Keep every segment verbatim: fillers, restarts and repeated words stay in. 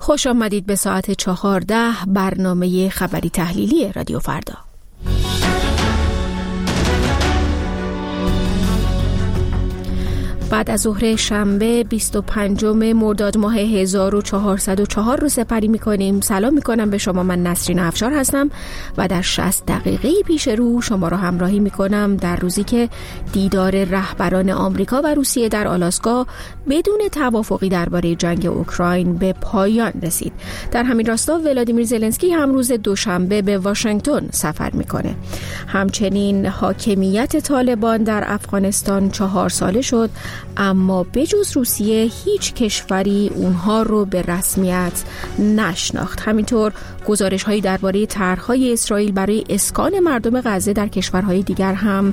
خوش آمدید به ساعت چهارده برنامه خبری تحلیلی رادیو فردا. بعد از ظهر شنبه بیست و پنجم مرداد ماه هزار و چهارصد و چهار رو سپری می‌کنیم. سلام می‌کنم به شما، من نسرین افشار هستم و در شصت دقیقه پیش رو شما را همراهی می‌کنم در روزی که دیدار رهبران آمریکا و روسیه در آلاسکا بدون توافقی درباره جنگ اوکراین به پایان رسید. در همین راستا ولادیمیر زلنسکی هم روز دوشنبه به واشنگتن سفر می‌کنه. همچنین حاکمیت طالبان در افغانستان چهار ساله شد، اما بجز روسیه هیچ کشوری اونها رو به رسمیت نشناخت. همینطور گزارش‌هایی درباره طرح‌های اسرائیل برای اسکان مردم غزه در کشورهای دیگر هم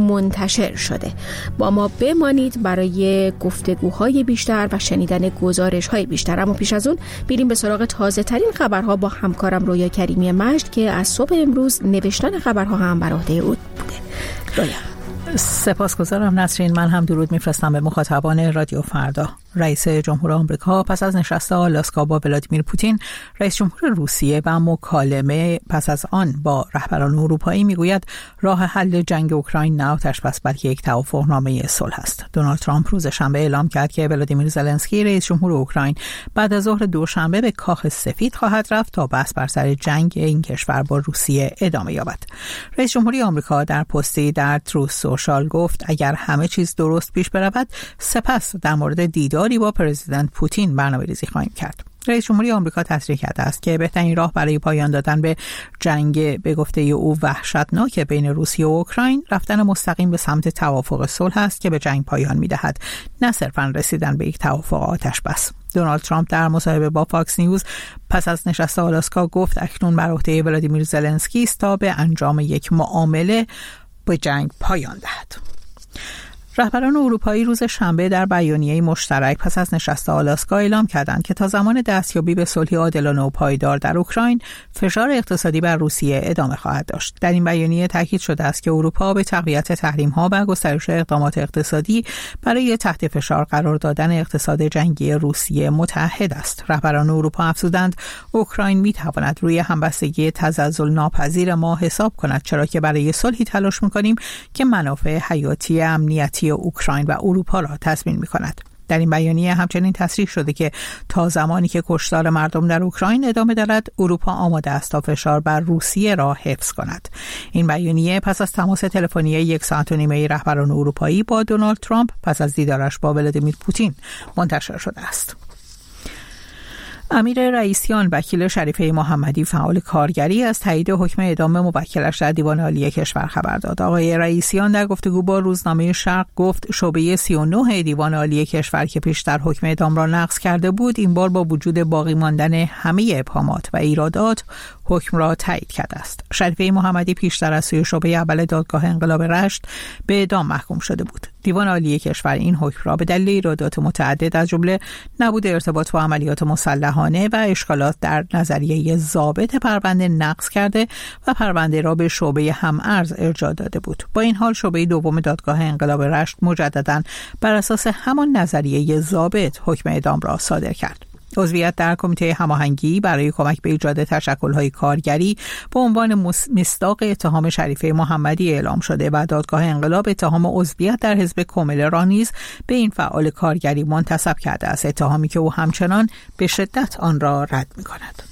منتشر شده. با ما بمانید برای گفتگوهای بیشتر و شنیدن گزارش‌های بیشتر. اما پیش از اون بریم به سراغ تازه‌ترین خبرها با همکارم رویا کریمی مجد که از صبح امروز نوشتن خبرها هم بر عهده او بوده. رویا. سپاسگزارم نسرین. من هم درود میفرستم به مخاطبان رادیو فردا. رئیس جمهور آمریکا پس از نشست آلاسکا با ولادیمیر پوتین رئیس جمهور روسیه و مکالمه پس از آن با رهبران اروپایی میگوید راه حل جنگ اوکراین نه آتش‌بس بلکه یک توافقنامه صلح است. دونالد ترامپ روز شنبه اعلام کرد که ولادیمیر زلنسکی رئیس جمهور اوکراین بعد از ظهر دوشنبه به کاخ سفید خواهد رفت تا بحث بر سر جنگ این کشور با روسیه ادامه یابد. رئیس جمهوری آمریکا در پستی در تروث سوشال گفت اگر همه چیز درست پیش برود سپس در مورد دیدار با پرزیدنت پوتین برنامه‌ریزی خواهیم کرد. رئیس جمهوری آمریکا تصریح کرده است که بهترین راه برای پایان دادن به جنگ به گفته او وحشتناک بین روسیه و اوکراین رفتن مستقیم به سمت توافق صلح است که به جنگ پایان می‌دهد، نه صرفاً رسیدن به یک توافق آتش‌بس. دونالد ترامپ در مصاحبه با فاکس نیوز پس از نشست آلاسکا گفت اکنون بر عهده ولادیمیر زلنسکی است تا به انجام یک معامله به جنگ پایان دهد. رهبران اروپایی روز شنبه در بیانیه مشترک پس از نشست آلاسکا اعلام کردند که تا زمان دستیابی به صلح عادلانه و پایدار در اوکراین فشار اقتصادی بر روسیه ادامه خواهد داشت. در این بیانیه تاکید شده است که اروپا به تقویت تحریم‌ها و گسترش اقدامات اقتصادی برای تحت فشار قرار دادن اقتصاد جنگی روسیه متحد است. رهبران اروپا افزودند اوکراین می‌تواند روی همبستگی تزلزل ناپذیر ما حساب کند، چرا که برای صلحی تلاش می‌کنیم که منافع حیاتی امنیتی اوکراین و اروپا را تضمین می‌کند. در این بیانیه همچنین تصریح شده که تا زمانی که کشتار مردم در اوکراین ادامه دارد، اروپا آماده است تا فشار بر روسیه را حفظ کند. این بیانیه پس از تماس تلفنی یک ساعت و نیمه رهبران اروپایی با دونالد ترامپ پس از دیدارش با ولادیمیر پوتین منتشر شده است. امیر رئیسیان وکیل شریفه محمدی فعال کارگری از تایید حکم اعدام موکلش در دیوان عالی کشور خبر داد. آقای رئیسیان در گفتگو با روزنامه شرق گفت شعبه سی و نه دیوان عالی کشور که پیشتر حکم اعدام را نقض کرده بود این بار با وجود باقی ماندن همه ابهامات و ایرادات حکم را تایید کرده است. شریفه محمدی پیشتر از سوی شعبه اول دادگاه انقلاب رشت به اعدام محکوم شده بود. دیوان عالی کشور این حکم را به دلیل ایرادات متعدد از جمله نبود ارتباط با عملیات مسلحانه و اشکالات در نظریه ضابط پرونده نقض کرده و پرونده را به شعبه هم‌ارز ارجاع داده بود. با این حال شعبه دوم دادگاه انقلاب رشت مجدداً بر اساس همان نظریه ضابط حکم اعدام را صادر کرد. عضویت در کمیته هماهنگی برای کمک به ایجاد تشکل‌های کارگری به عنوان مصداق اتهام شریفه محمدی اعلام شده و دادگاه انقلاب اتهام عضویت در حزب کمیله را نیز به این فعال کارگری منتسب کرده است، اتهامی که او همچنان به شدت آن را رد می‌کند.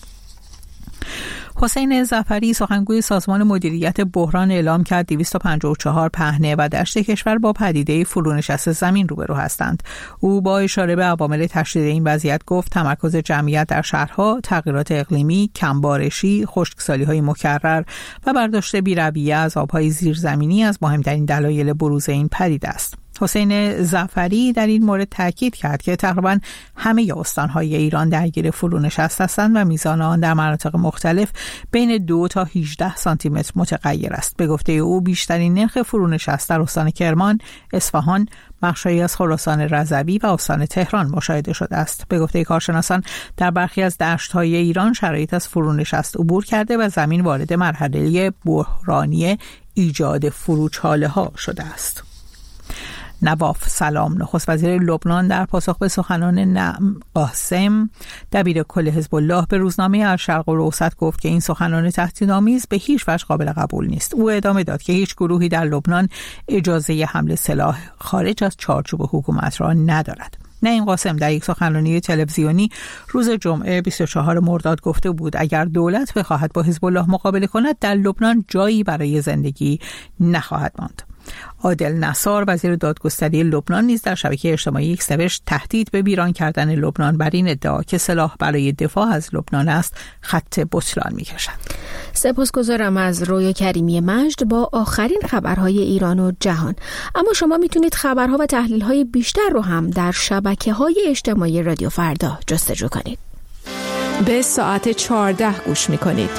حسین ظفری سخنگوی سازمان مدیریت بحران اعلام کرد دویست و پنجاه و چهار پهنه و دشت کشور با پدیده فرونشست زمین روبرو هستند. او با اشاره به عوامل تشدید این وضعیت گفت تمرکز جمعیت در شهرها، تغییرات اقلیمی، کمبارشی، خشکسالی‌های مکرر و برداشت بی‌رویه از آب‌های زیرزمینی از مهمترین دلایل بروز این پدیده است. حسین ظفری در این مورد تاکید کرد که تقریباً همه استان‌های ایران درگیر فرونشست هستند و میزان آن در مناطق مختلف بین دو تا هجده سانتی متر متغیر است. به گفته او بیشترین نرخ فرونشست در استان کرمان، اصفهان، بخشی از خراسان رضوی و استان تهران مشاهده شده است. به گفته کارشناسان در برخی از دشت‌های ایران شرایط از فرونشست عبور کرده و زمین وارد مرحله بحرانی ایجاد فروچاله‌ها شده است. نواف سلام، نخست وزیر لبنان، در پاسخ به سخنان نعم قاسم دبیر کل حزب الله به روزنامه الشرق الاوسط گفت که این سخنان تهدیدآمیز به هیچ وجه قابل قبول نیست. او ادامه داد که هیچ گروهی در لبنان اجازه حمل سلاح خارج از چارچوب حکومت را ندارد. نعیم قاسم در یک سخنرانی تلویزیونی روز جمعه بیست و چهارم مرداد گفته بود اگر دولت بخواهد با حزب الله مقابله کند در لبنان جایی برای زندگی نخواهد ماند. عادل نصار وزیر دادگستری لبنان نیز در شبکه اجتماعی ایکس نوشت تهدید به ویران کردن لبنان بر این ادعا که سلاح برای دفاع از لبنان است خط بطلان می‌کشد. سپاسگزارم از رویا کریمی مجد با آخرین خبرهای ایران و جهان. اما شما میتونید خبرها و تحلیل‌های بیشتر رو هم در شبکه‌های اجتماعی رادیو فردا جستجو کنید. به ساعت چهارده گوش می‌کنید.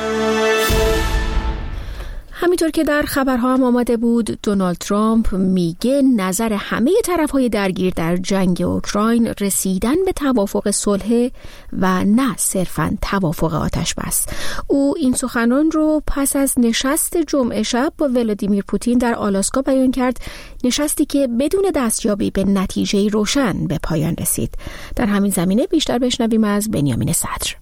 همینطور که در خبرها هم آمده بود، دونالد ترامپ میگه نظر همه طرف‌های درگیر در جنگ اوکراین رسیدن به توافق صلح و نه صرفاً توافق آتش بس. او این سخنان رو پس از نشست جمعه شب با ولادیمیر پوتین در آلاسکا بیان کرد، نشستی که بدون دستیابی به نتیجه روشن به پایان رسید. در همین زمینه بیشتر بشنویم از بنیامین صدر.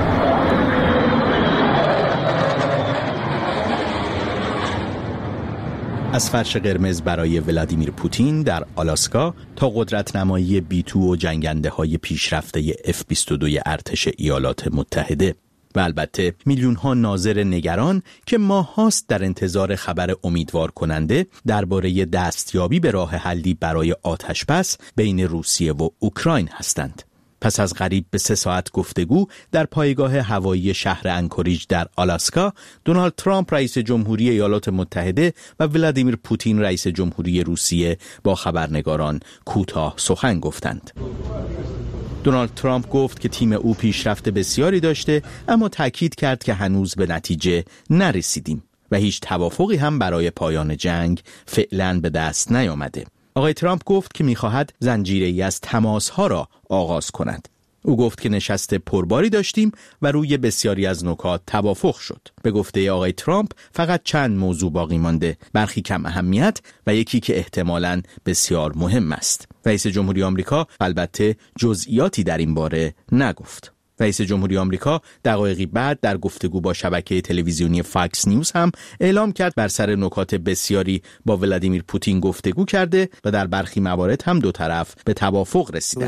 از فرش قرمز برای ولادیمیر پوتین در آلاسکا تا قدرت نمایی بی تو و جنگنده های پیشرفته اف بیست و دو ارتش ایالات متحده و البته میلیون ها ناظر نگران که ماهاست در انتظار خبر امیدوار کننده درباره دستیابی به راه حلی برای آتش بس بین روسیه و اوکراین هستند. پس از قریب به سه ساعت گفتگو در پایگاه هوایی شهر انکوریج در آلاسکا، دونالد ترامپ رئیس جمهوری ایالات متحده و ولادیمیر پوتین رئیس جمهوری روسیه با خبرنگاران کوتاه سخن گفتند. دونالد ترامپ گفت که تیم او پیشرفت بسیاری داشته، اما تاکید کرد که هنوز به نتیجه نرسیدیم و هیچ توافقی هم برای پایان جنگ فعلاً به دست نیامده. آقای ترامپ گفت که می‌خواهد زنجیره‌ای از تماس‌ها را آغاز کند. او گفت که نشست پرباری داشتیم و روی بسیاری از نکات توافق شد. به گفته آقای ترامپ فقط چند موضوع باقی مانده، برخی کم اهمیت و یکی که احتمالاً بسیار مهم است. رئیس جمهوری آمریکا البته جزئیاتی در این باره نگفت. رئیس جمهوری آمریکا دقایقی بعد در گفتگو با شبکه تلویزیونی فاکس نیوز هم اعلام کرد بر سر نکات بسیاری با ولادیمیر پوتین گفتگو کرده و در برخی موارد هم دو طرف به توافق رسیدند.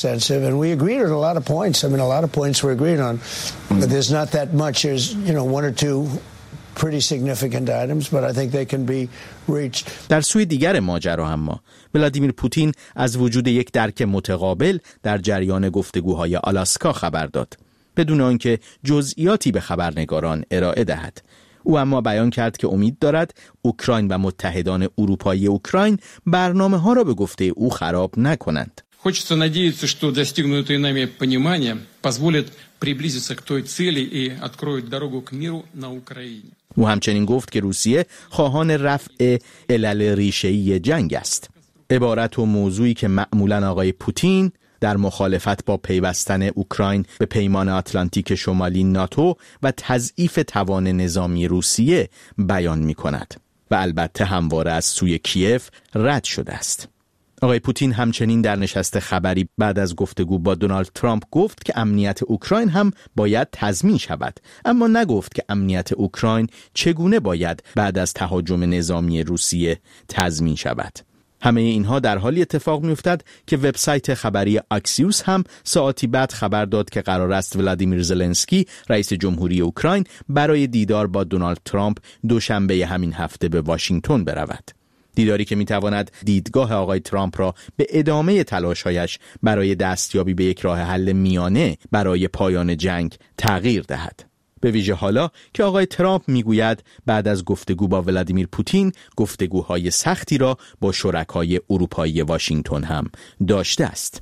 در سوی دیگر ماجرا اما ولادیمیر پوتین از وجود یک درک متقابل در جریان گفتگوهای آلاسکا خبر داد، بدون آنکه جزئیاتی به خبرنگاران ارائه دهد. او اما بیان کرد که امید دارد اوکراین و متحدان اروپایی اوکراین برنامه ها را به گفته او خراب نکنند. Хочется надеяться, что достигнутое нами понимание позволит приблизиться к той цели и откроет дорогу к миру на Украине. او همچنین گفت که روسیه خواهان رفع علل ریشه‌ای جنگ است. عبارت و موضوعی که معمولاً آقای پوتین در مخالفت با پیوستن اوکراین به پیمان آتلانتیک شمالی ناتو و تضعیف توان نظامی روسیه بیان می کند و البته همواره از سوی کیف رد شده است. آقای پوتین همچنین در نشست خبری بعد از گفتگو با دونالد ترامپ گفت که امنیت اوکراین هم باید تضمین شود، اما نگفت که امنیت اوکراین چگونه باید بعد از تهاجم نظامی روسیه تضمین شود. همه اینها در حالی اتفاق می‌افتد که وبسایت خبری اکسیوس هم ساعتی بعد خبر داد که قرار است ولادیمیر زلنسکی رئیس جمهوری اوکراین برای دیدار با دونالد ترامپ دوشنبه همین هفته به واشنگتن برود. دیداری که میتواند دیدگاه آقای ترامپ را به ادامه تلاش‌هایش برای دستیابی به یک راه حل میانه برای پایان جنگ تغییر دهد. به ویژه حالا که آقای ترامپ میگوید بعد از گفتگو با ولادیمیر پوتین گفتگوهای سختی را با شرکای اروپایی واشنگتن هم داشته است.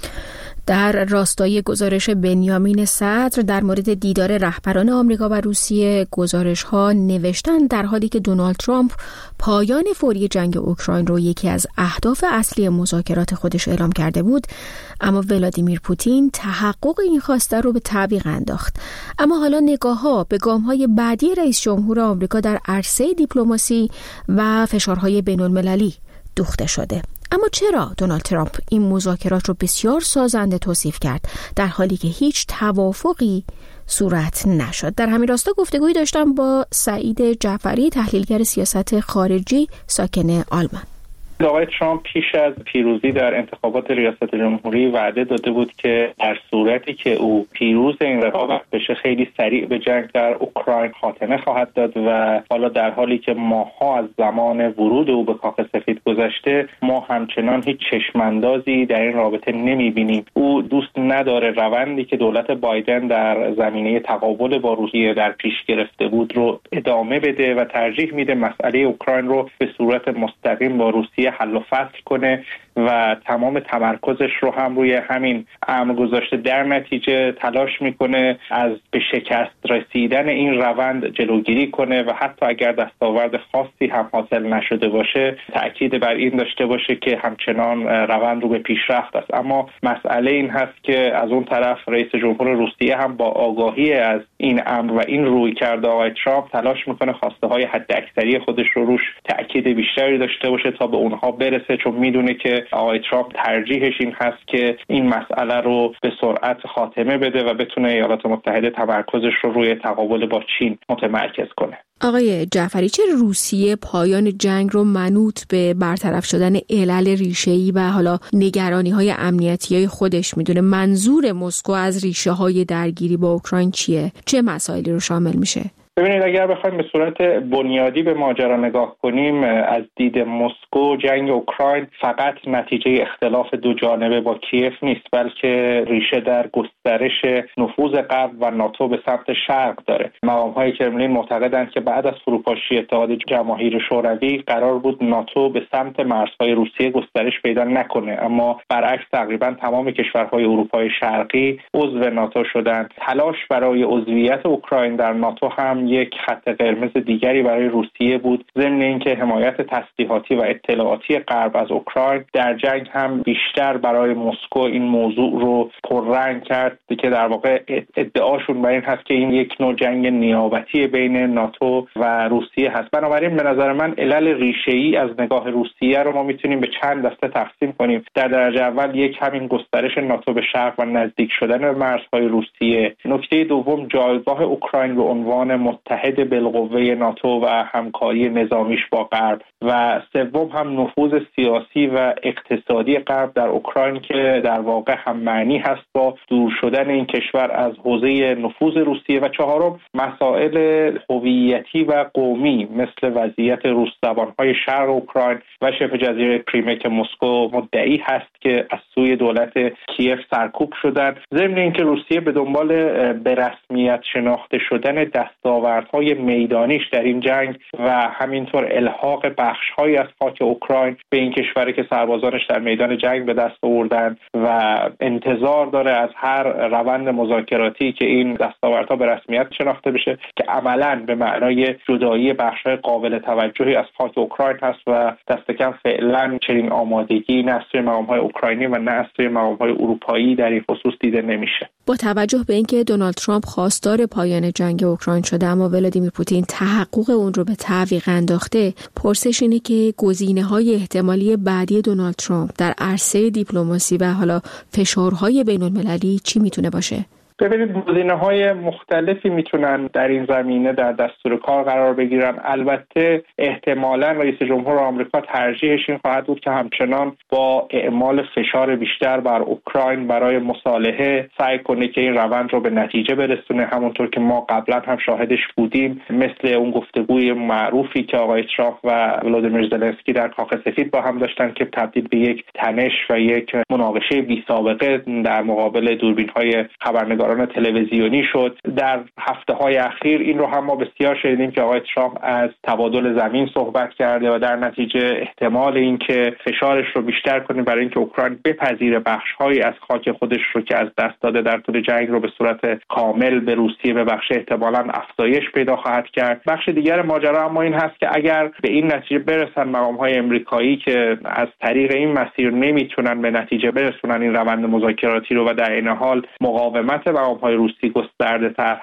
در راستای گزارش بنیامین صدر در مورد دیدار رهبران آمریکا و روسیه، گزارش‌ها نوشتن در حالی که دونالد ترامپ پایان فوری جنگ اوکراین رو یکی از اهداف اصلی مذاکرات خودش اعلام کرده بود، اما ولادیمیر پوتین تحقق این خواسته رو به تعویق انداخت. اما حالا نگاه‌ها به گام‌های بعدی رئیس جمهور آمریکا در عرصه دیپلماسی و فشارهای بین‌المللی دوخته شده. اما چرا دونالد ترامپ این مذاکرات رو بسیار سازنده توصیف کرد در حالی که هیچ توافقی صورت نشد؟ در همین راستا گفتگویی داشتم با سعید جعفری، تحلیلگر سیاست خارجی ساکن آلمان. آقای ترامپ پیش از پیروزی در انتخابات ریاست جمهوری وعده داده بود که در صورتی که او پیروز این رقابت بشه خیلی سریع به جنگ در اوکراین خاتمه خواهد داد و حالا در حالی که ماها از زمان ورود او به کاخ سفید گذشته ما همچنان هیچ چشماندازی در این رابطه نمیبینیم. او دوست نداره روندی که دولت بایدن در زمینه تقابل با روسیه در پیش گرفته بود رو ادامه بده و ترجیح میده مسئله اوکراین رو به صورت مستقیم با روسیه حل و فصل کنه و تمام تمرکزش رو هم روی همین امر گذاشته. در نتیجه تلاش میکنه از به شکست رسیدن این روند جلوگیری کنه و حتی اگر دستاورد خاصی هم حاصل نشده باشه تأکید بر این داشته باشه که همچنان روند رو به پیشرفت است. اما مسئله این هست که از اون طرف رئیس جمهور روسیه هم با آگاهی از این امر و این روی کرده آقای ترامپ تلاش میکنه خواسته های حد اکثری خودش رو روش تأکید بیشتری داشته باشه تا به اونها برسه، چون میدونه که آقای ترامپ ترجیحش این هست که این مسئله رو به سرعت خاتمه بده و بتونه ایالات متحده تمرکزش رو روی تقابل با چین متمرکز کنه. آقای جعفری، چرا روسیه پایان جنگ رو منوط به برطرف شدن علل ریشه‌ای و حالا نگرانی‌های امنیتی خودش میدونه؟ منظور مسکو از ریشه‌های درگیری با اوکراین چیه؟ چه مسائلی رو شامل میشه؟ ببینید، اگر بخوایم به صورت بنیادی به ماجرا نگاه کنیم، از دید مسکو جنگ اوکراین فقط نتیجه اختلاف دو جانبه با کیف نیست، بلکه ریشه در گسترش نفوذ غرب و ناتو به سمت شرق داره. مقام‌های کرملین معتقدند که بعد از فروپاشی اتحاد جماهیر شوروی قرار بود ناتو به سمت مرزهای روسیه گسترش پیدا نکنه، اما برعکس تقریبا تمام کشورهای اروپای شرقی عضو ناتو شدند. تلاش برای عضویت اوکراین در ناتو هم یک خط قرمز دیگری برای روسیه بود، ضمن اینکه حمایت تسلیحاتی و اطلاعاتی غرب از اوکراین در جنگ هم بیشتر برای مسکو این موضوع رو پررنگ کرد که در واقع ادعاشون بر این هست که این یک نوع جنگ نیابتی بین ناتو و روسیه هست. بنابراین به نظر من علل ریشه‌ای از نگاه روسیه رو ما میتونیم به چند دسته تقسیم کنیم. در درجه اول یک همین گسترش ناتو به شرق و نزدیک شدن به مرزهای روسیه. نکته دوم جایگاه اوکراین به عنوان متحد بالقوه ناتو و همکاری نظامیش با غرب و سوم هم نفوذ سیاسی و اقتصادی غرب در اوکراین که در واقع هم معنی هست با دور شدن این کشور از حوزه نفوذ روسیه و چهارم مسائل هویتی و قومی مثل وضعیت روس زبان‌های شرق اوکراین و شبه جزیره کریمه که مسکو مدعی هست که از سوی دولت کیف سرکوب شدن. ضمن اینکه روسیه به دنبال به رسمیت شناخته شدن دستاوردهای میدانیش در این جنگ و همینطور الحاق بخش‌هایی از خاک اوکراین به این کشوری که سربازانش در میدان جنگ به دست آوردن و انتظار داره از هر روند مذاکراتی که این دستاوردها به رسمیت شناخته بشه که عملاً به معنای جدایی بخش‌های قابل توجهی از خاک اوکراین هست و دست کم فعلاً چنین آمادگی نه از سوی مقام‌های اوکراینی و نه از سوی مقام‌های اروپایی در این خصوص دیده نمیشه. با توجه به اینکه دونالد ترامپ خواستار پایان جنگ اوکراین شده اما ولادیمیر پوتین تحقق اون رو به تعویق انداخته، پرسش اینه که گزینه‌های احتمالی بعدی دونالد ترامپ در عرصه دیپلماسی و حالا فشارهای بین‌المللی چی میتونه باشه؟ ببینید، گزینه‌های مختلفی میتونن در این زمینه در دستور کار قرار بگیرن. البته احتمالاً رئیس جمهور آمریکا ترجیحش این خواهد بود که همچنان با اعمال فشار بیشتر بر اوکراین برای مصالحه سعی کنه که این روند رو به نتیجه برسونه، همونطور که ما قبلا هم شاهدش بودیم، مثل اون گفتگوی معروفی که آقای ترامپ و ولادیمیر زلنسکی در کاخ سفید با هم داشتن که تبدیل به یک تنش و یک مناقشه بی‌سابقه در مقابل دوربین‌های خبرنگاران تلویزیونی شد. در هفته‌های اخیر این رو هم ما بسیار شنیدیم که آقای ترامپ از تبادل زمین صحبت کرده و در نتیجه احتمال این که فشارش رو بیشتر کنه برای اینکه اوکراین بپذیره بخش‌هایی از خاک خودش رو که از دست داده در طول جنگ رو به صورت کامل به روسیه ببخشه احتمالاً افزایش پیدا خواهد کرد. بخش دیگر ماجرا اما این هست که اگر به این نتیجه برسن مقام‌های آمریکایی که از طریق این مسیر نمیتونن به نتیجه برسونن این روند مذاکراتی رو و در این حال مقاومت مقام‌های روسی گسترده تر هست،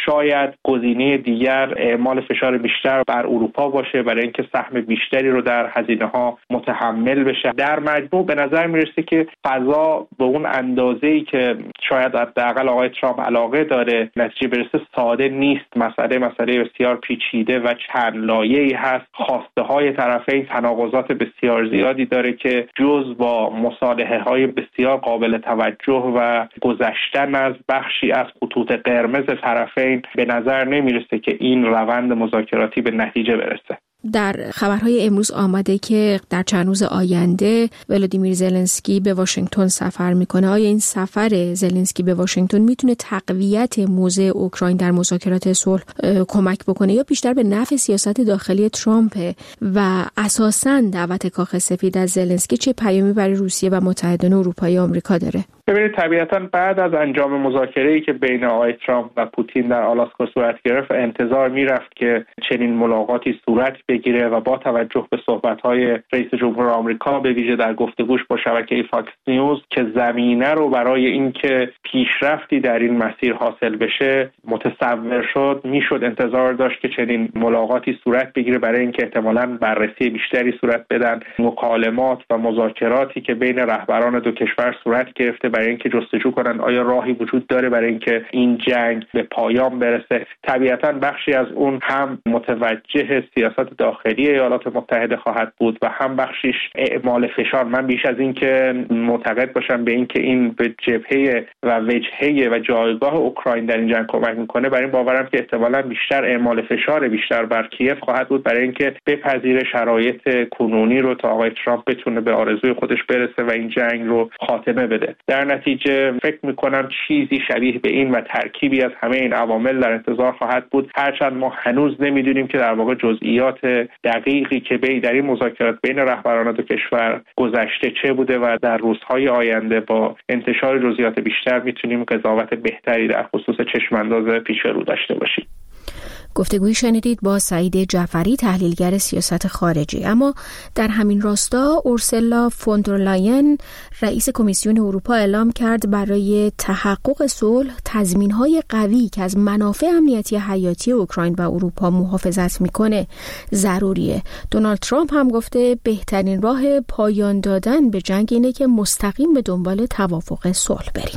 شاید گزینه دیگر اعمال فشار بیشتر بر اروپا باشه برای اینکه سهم بیشتری رو در هزینه‌ها متحمل بشه. در مجموع به نظر میرسه که فضا به اون اندازه‌ای که شاید حداقل آقای ترامپ علاقه داره نتیجه برسه ساده نیست. مسئله مسئله بسیار پیچیده و چند لایه‌ای هست. خواسته‌های طرفین تناقضات بسیار زیادی داره که جز با مصالحه‌های بسیار قابل توجه و گذشتن از بخشی از خطوط قرمز طرفین به نظر نمیرسه که این روند مذاکراتی به نتیجه برسه. در خبرهای امروز آمده که در چند روز آینده ولادیمیر زلنسکی به واشنگتن سفر میکنه. آیا این سفر زلنسکی به واشنگتن میتونه تقویت موضع اوکراین در مذاکرات صلح کمک بکنه یا بیشتر به نفع سیاست داخلی ترامپ و اساساً دعوت کاخ سفید از زلنسکی چه پیامی برای روسیه و متحدان اروپایی و آمریکا داره؟ ببینید طبیعتاً بعد از انجام مذاکره‌ای که بین آقای ترامپ و پوتین در آلاسکا صورت گرفت انتظار میرفت که چنین ملاقاتی صورت بگیره و با توجه به صحبت‌های رئیس جمهور آمریکا به ویژه در گفتگوش با شبکه فاکس نیوز که زمینه رو برای اینکه پیشرفتی در این مسیر حاصل بشه متصور شد، میشد انتظار داشت که چنین ملاقاتی صورت بگیره برای اینکه احتمالاً بررسی بیشتری صورت بدن. مکالمات و مذاکراتی که بین رهبران دو کشور صورت گرفته برای اینکه جستجو کنن آیا راهی وجود داره برای اینکه این جنگ به پایان برسه. طبیعتاً بخشی از اون هم متوجه سیاست داخلی ایالات متحده خواهد بود و هم بخشیش اعمال فشار. من بیش از این که معتقد باشم به این که این به جبهه و وجهه و جایگاه اوکراین در این جنگ کمک میکنه، برای این باورم که احتمالاً بیشتر اعمال فشار بیشتر بر کیف خواهد بود برای اینکه بپذیره شرایط کنونی رو تا آقای ترامپ بتونه به آرزوی خودش برسه و این جنگ رو خاتمه بده. در نتیجه فکر میکنم چیزی شبیه به این و ترکیبی از همه این عوامل در انتظار خواهد بود، هرچند ما هنوز نمیدونیم که در واقع جزئیات دقیقی که بین در این مذاکرات بین رهبران دو کشور گذشته چه بوده و در روزهای آینده با انتشار جزئیات بیشتر میتونیم قضاوت بهتری در خصوص چشمانداز پیش رو داشته باشیم. گفتگویی شنیدید با سعید جعفری تحلیلگر سیاست خارجی. اما در همین راستا اورسولا فون در لاین رئیس کمیسیون اروپا اعلام کرد برای تحقق صلح تضمین‌های قوی که از منافع امنیتی حیاتی اوکراین و اروپا محافظت میکنه ضروریه. دونالد ترامپ هم گفته بهترین راه پایان دادن به جنگ اینه که مستقیم به دنبال توافق صلح بریم.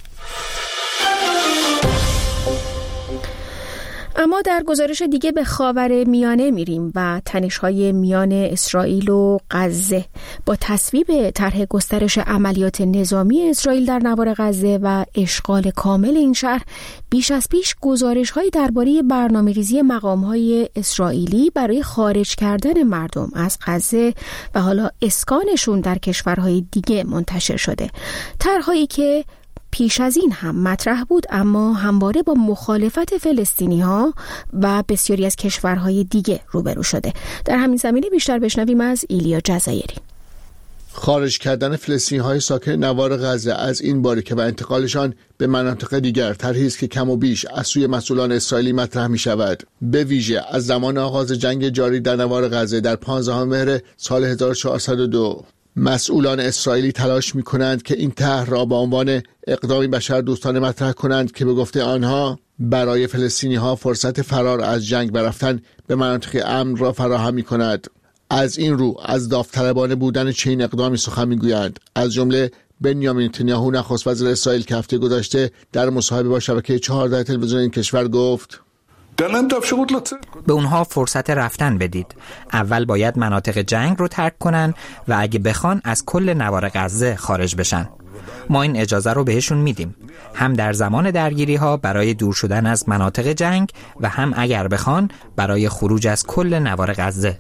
اما در گزارش دیگه به خاور میانه میریم و تنش‌های میان اسرائیل و غزه با تصویب طرح گسترش عملیات نظامی اسرائیل در نوار غزه و اشغال کامل این شهر، بیش از پیش گزارش‌های درباره برنامه‌ریزی مقام‌های اسرائیلی برای خارج کردن مردم از غزه و حالا اسکانشون در کشورهای دیگه منتشر شده. طرح‌هایی که پیش از این هم مطرح بود اما همواره با مخالفت فلسطینی‌ها و بسیاری از کشورهای دیگه روبرو شده. در همین زمینه بیشتر بشنویم از ایلیا جزایری. خارج کردن فلسطینی‌های ساکن نوار غزه از این باریکه و انتقالشان به مناطق دیگر طرحی است که کم و بیش از سوی مسئولان اسرائیلی مطرح می‌شود. به ویژه از زمان آغاز جنگ جاری در نوار غزه در پانزدهم مهر سال هزار و چهارصد و دو مسئولان اسرائیلی تلاش می‌کنند که این طرح را به عنوان اقدامی بشردوستانه مطرح کنند که به گفته آنها برای فلسطینی‌ها فرصت فرار از جنگ و رفتن به مناطق امن را فراهم می‌کند. از این رو از داوطلبانه بودن چنین اقدامی سخن می‌گویند. از جمله بنیامین نتانیاهو نخست وزیر اسرائیل که هفته گذشته در مصاحبه با شبکه چهارده تلویزیون این کشور گفت: به اونها فرصت رفتن بدید. اول باید مناطق جنگ رو ترک کنن و اگه بخوان از کل نوار غزه خارج بشن. ما این اجازه رو بهشون میدیم، هم در زمان درگیری ها برای دور شدن از مناطق جنگ و هم اگر بخوان برای خروج از کل نوار غزه.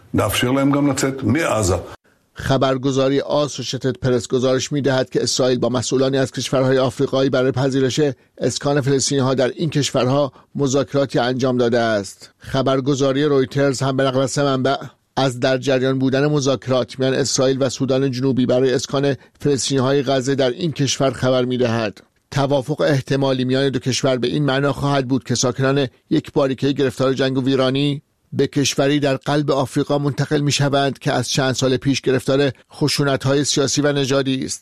خبرگزاری آسوشیتد پرس گزارش می‌دهد که اسرائیل با مسئولانی از کشورهای آفریقایی برای پذیرش اسکان فلسطینی‌ها در این کشورها مذاکراتی انجام داده است. خبرگزاری رویترز هم به نقل از منبع از در جریان بودن مذاکرات میان اسرائیل و سودان جنوبی برای اسکان فلسطینی‌های غزه در این کشور خبر می‌دهد. توافق احتمالی میان دو کشور به این معنا خواهد بود که ساکنان یک باریکه گرفتار جنگ و ویرانی به کشوری در قلب آفریقا منتقل می شوند که از چند سال پیش گرفتار خشونت‌های سیاسی و نژادی است.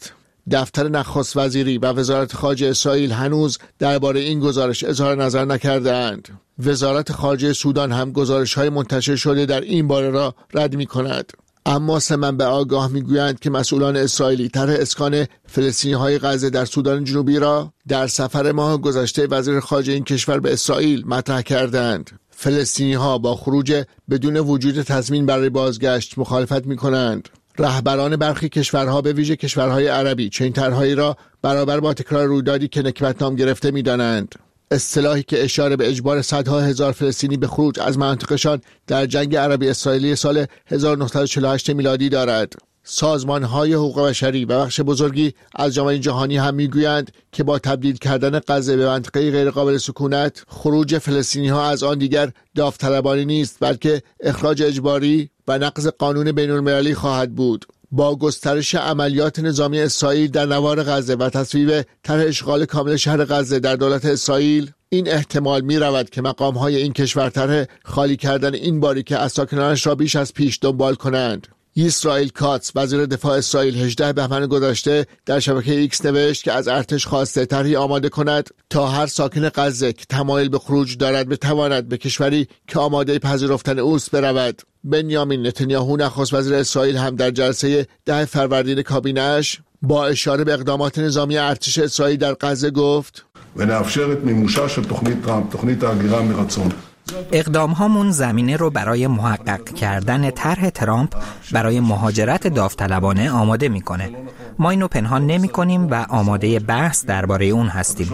دفتر نخست وزیری و وزارت خارجه اسرائیل هنوز درباره این گزارش اظهار نظر نکرده‌اند. وزارت خارجه سودان هم گزارش‌های منتشر شده در این باره را رد می‌کند. اما سه منبع آگاه میگویند که مسئولان اسرائیلی طرح اسکان فلسطینی‌های غزه در سودان جنوبی را در سفر ماه گذشته وزیر خارجه این کشور به اسرائیل مطرح کردند. فلسطینی‌ها با خروج بدون وجود تضمین برای بازگشت مخالفت می‌کنند. رهبران برخی کشورها به ویژه کشورهای عربی چنین طرحهایی را برابر با تکرار رویدادی که نکبت نام گرفته می‌دانند. اصطلاحی که اشاره به اجبار صدها هزار فلسطینی به خروج از مناطقشان در جنگ عربی اسرائیلی سال هزار و نهصد و چهل و هشت میلادی دارد. سازمان‌های حقوق بشری و بخش بزرگی از جامعه جهانی هم میگویند که با تبدیل کردن غزه به منطقه غیرقابل سکونت، خروج فلسطینی‌ها از آن دیگر داوطلبانه نیست، بلکه اخراج اجباری و نقض قانون بین‌المللی خواهد بود. با گسترش عملیات نظامی اسرائیل در نوار غزه و تصویب طرح اشغال کامل شهر غزه در دولت اسرائیل، این احتمال می رود که مقام‌های این کشور طرح خالی کردن این باریکه از ساکنانش را بیش از پیش دنبال کنند. اسرائیل کاتس وزیر دفاع اسرائیل هجدهم بهمن گذشته در شبکه ایکس نوشت که از ارتش خواسته طرحی آماده کند تا هر ساکن غزه که تمایل به خروج دارد بتواند به کشوری که آماده پذیرفتن اوست برود. بنیامین نتانیاهو نخست وزیر اسرائیل هم در جلسه ده فروردین کابینه‌اش با اشاره به اقدامات نظامی ارتش اسرائیل در غزه گفت: ونאפשר את מימושה של תוכנית טראמפ, תוכנית ההגירה מרצון. اقدام هامون زمینه رو برای محقق کردن طرح ترامپ برای مهاجرت داوطلبانه آماده میکنه. ما اینو پنهان نمی کنیم و آماده بحث درباره اون هستیم.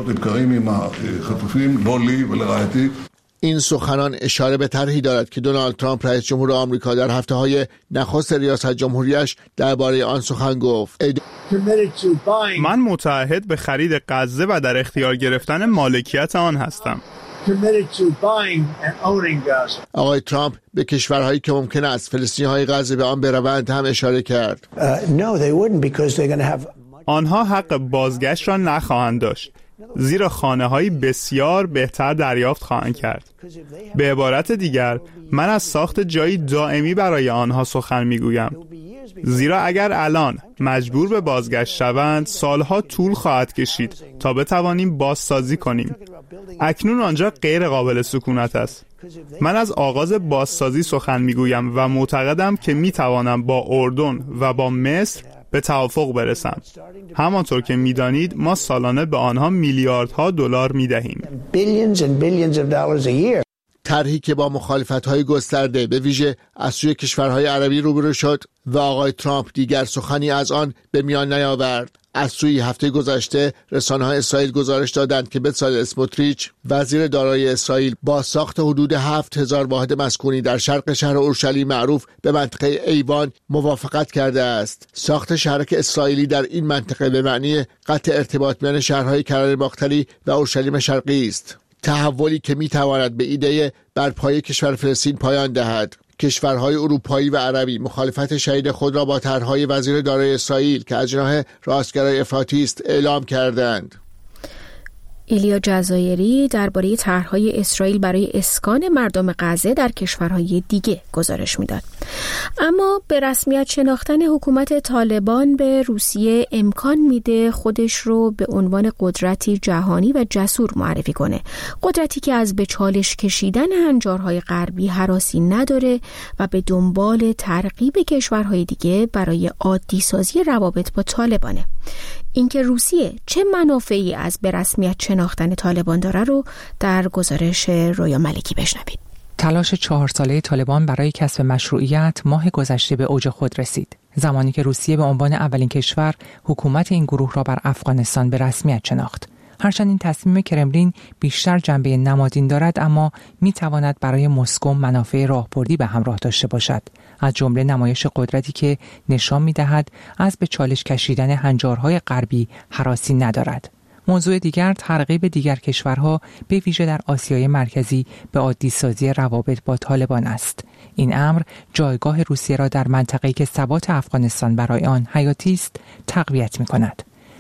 این سخنان اشاره به طرحی دارد که دونالد ترامپ رئیس جمهور آمریکا در هفته‌های نخست ریاست جمهوریش درباره آن سخن گفت. من متعهد به خرید غزه و در اختیار گرفتن مالکیت آن هستم. آقای ترامپ به کشورهایی که ممکن است فلسطینی‌های غزه به آن بروند هم اشاره کرد. آنها حق بازگشت را نخواهند داشت، زیرا خانه‌های بسیار بهتر دریافت خواهند کرد. به عبارت دیگر، من از ساخت جایی دائمی برای آنها سخن میگویم، زیرا اگر الان مجبور به بازگشت شوند، سالها طول خواهد کشید تا بتوانیم بازسازی کنیم. اکنون آنجا غیر قابل سکونت است. من از آغاز بازسازی سخن میگویم و معتقدم که میتوانم با اردن و با مصر به توافق برسم. همانطور که میدانید ما سالانه به آنها میلیاردها دلار میدهیم. طرحی که با مخالفت‌های گسترده به ویژه از سوی کشورهای عربی روبرو شد و آقای ترامپ دیگر سخنی از آن به میان نیاورد. از سوی هفته گذشته رسانه‌های اسرائیل گزارش دادند که بتسال اسموتریچ وزیر دارایی اسرائیل با ساخت حدود هفت هزار واحد مسکونی در شرق شهر اورشلیم معروف به منطقه ایوان موافقت کرده است. ساخت شهرک اسرائیلی در این منطقه به معنی قطع ارتباط میان شهرهای کرانه باختری و اورشلیم شرقی است. تحولی که میتواند به ایده برپایی کشور فلسطین پایان دهد. کشورهای اروپایی و عربی مخالفت شدید خود را با طرحهای وزیر دارایی اسرائیل که از جناح راستگرای افراطی است اعلام کردند. ایلیا جزایری درباره طرحهای اسرائیل برای اسکان مردم غزه در کشورهای دیگه گزارش میداد. اما به رسمیت شناختن حکومت طالبان به روسیه امکان میده خودش رو به عنوان قدرتی جهانی و جسور معرفی کنه. قدرتی که از به چالش کشیدن هنجارهای غربی هراسی نداره و به دنبال ترغیب کشورهای دیگه برای عادی سازی روابط با طالبانه. اینکه روسیه چه منافعی از به رسمیت شناختن طالبان داره رو در گزارش رویا ملکی بشنوید. تلاش چهار ساله طالبان برای کسب مشروعیت ماه گذشته به اوج خود رسید. زمانی که روسیه به عنوان اولین کشور حکومت این گروه را بر افغانستان به رسمیت شناخت. هرچند این تصمیم کرملین بیشتر جنبه نمادین دارد، اما می تواند برای مسکو منافع راهبردی به همراه داشته باشد، از جمله نمایش قدرتی که نشان می دهد از به چالش کشیدن هنجارهای غربی هراسی ندارد. موضوع دیگر ترغیب دیگر کشورها به ویژه در آسیای مرکزی به عادی سازی روابط با طالبان است. این امر جایگاه روسیه را در منطقه‌ای که ثبات افغانستان برای آن حیاتی است تقویت می کند.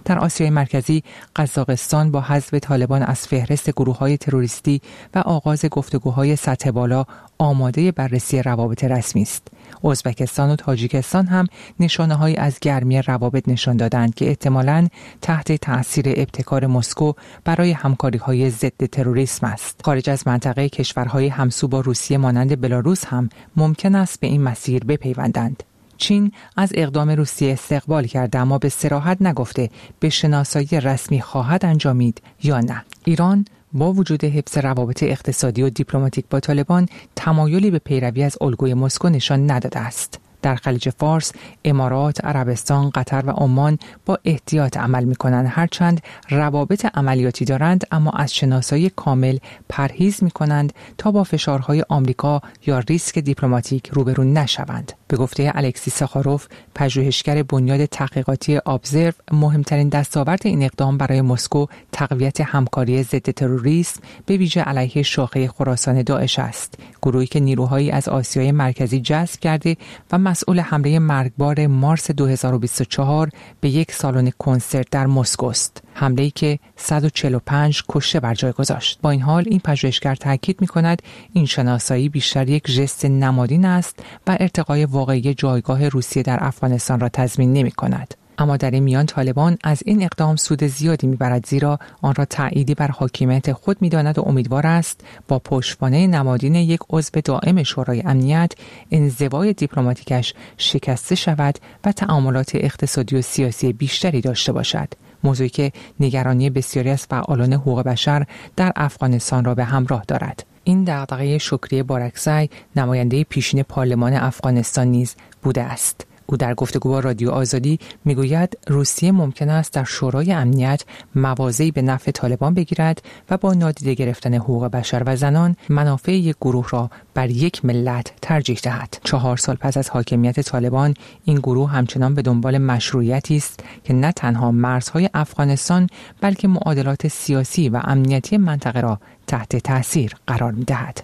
در آسیای مرکزی، قزاقستان با حذف طالبان از فهرست گروه‌های تروریستی و آغاز گفتگوهای سطح بالا آماده بررسی روابط رسمی است. ازبکستان و تاجیکستان هم نشانه‌هایی از گرمی روابط نشان دادند که احتمالاً تحت تأثیر ابتکار مسکو برای همکاری‌های ضد تروریسم است. خارج از منطقه، کشورهای همسو با روسیه مانند بلاروس هم ممکن است به این مسیر بپیوندند. چین از اقدام روسیه استقبال کرده اما به صراحت نگفته به شناسایی رسمی خواهد انجامید یا نه. ایران با وجود حفظ روابط اقتصادی و دیپلماتیک با طالبان تمایلی به پیروی از الگوی مسکو نشان نداده است. در خلیج فارس، امارات، عربستان، قطر و عمان با احتیاط عمل می‌کنند، هرچند روابط عملیاتی دارند اما از شناسایی کامل پرهیز می‌کنند تا با فشارهای آمریکا یا ریسک دیپلماتیک روبرو نشوند. به گفته الکسی ساخاروف، پژوهشگر بنیاد تحقیقاتی ابزرو، مهمترین دستاورد این اقدام برای مسکو تقویت همکاری ضد تروریسم به ویژه علیه شاخه خراسان داعش است، گروهی که نیروهایی از آسیای مرکزی جذب کرده و مسئول حمله مرگبار مارس دو هزار و بیست و چهار به یک سالن کنسرت در مسکو است. حمله‌ای که صد و چهل و پنج کشته بر جای گذاشت. با این حال این پژوهشگر تاکید می‌کند این شناسایی بیشتر یک ژست نمادین است و ارتقای واقعی جایگاه روسیه در افغانستان را تضمین نمی‌کند. اما در این میان طالبان از این اقدام سود زیادی میبرد، زیرا آن را تأییدی بر حاکمیت خود میداند و امیدوار است با پشتوانه نمادین یک عضو دائم شورای امنیت انزوای دیپلماتیکش شکسته شود و تعاملات اقتصادی و سیاسی بیشتری داشته باشد، موضوعی که نگرانی بسیاری از فعالان حقوق بشر در افغانستان را به همراه دارد. این دغدغه شکری بارکزی، نماینده پیشین پارلمان افغانستان نیز بوده است. او در گفتگو با رادیو آزادی میگوید روسیه ممکن است در شورای امنیت مواضعی به نفع طالبان بگیرد و با نادیده گرفتن حقوق بشر و زنان منافع یک گروه را بر یک ملت ترجیح دهد. چهار سال پس از حاکمیت طالبان، این گروه همچنان به دنبال مشروعیتی است که نه تنها مرزهای افغانستان بلکه معادلات سیاسی و امنیتی منطقه را تحت تاثیر قرار می‌دهد.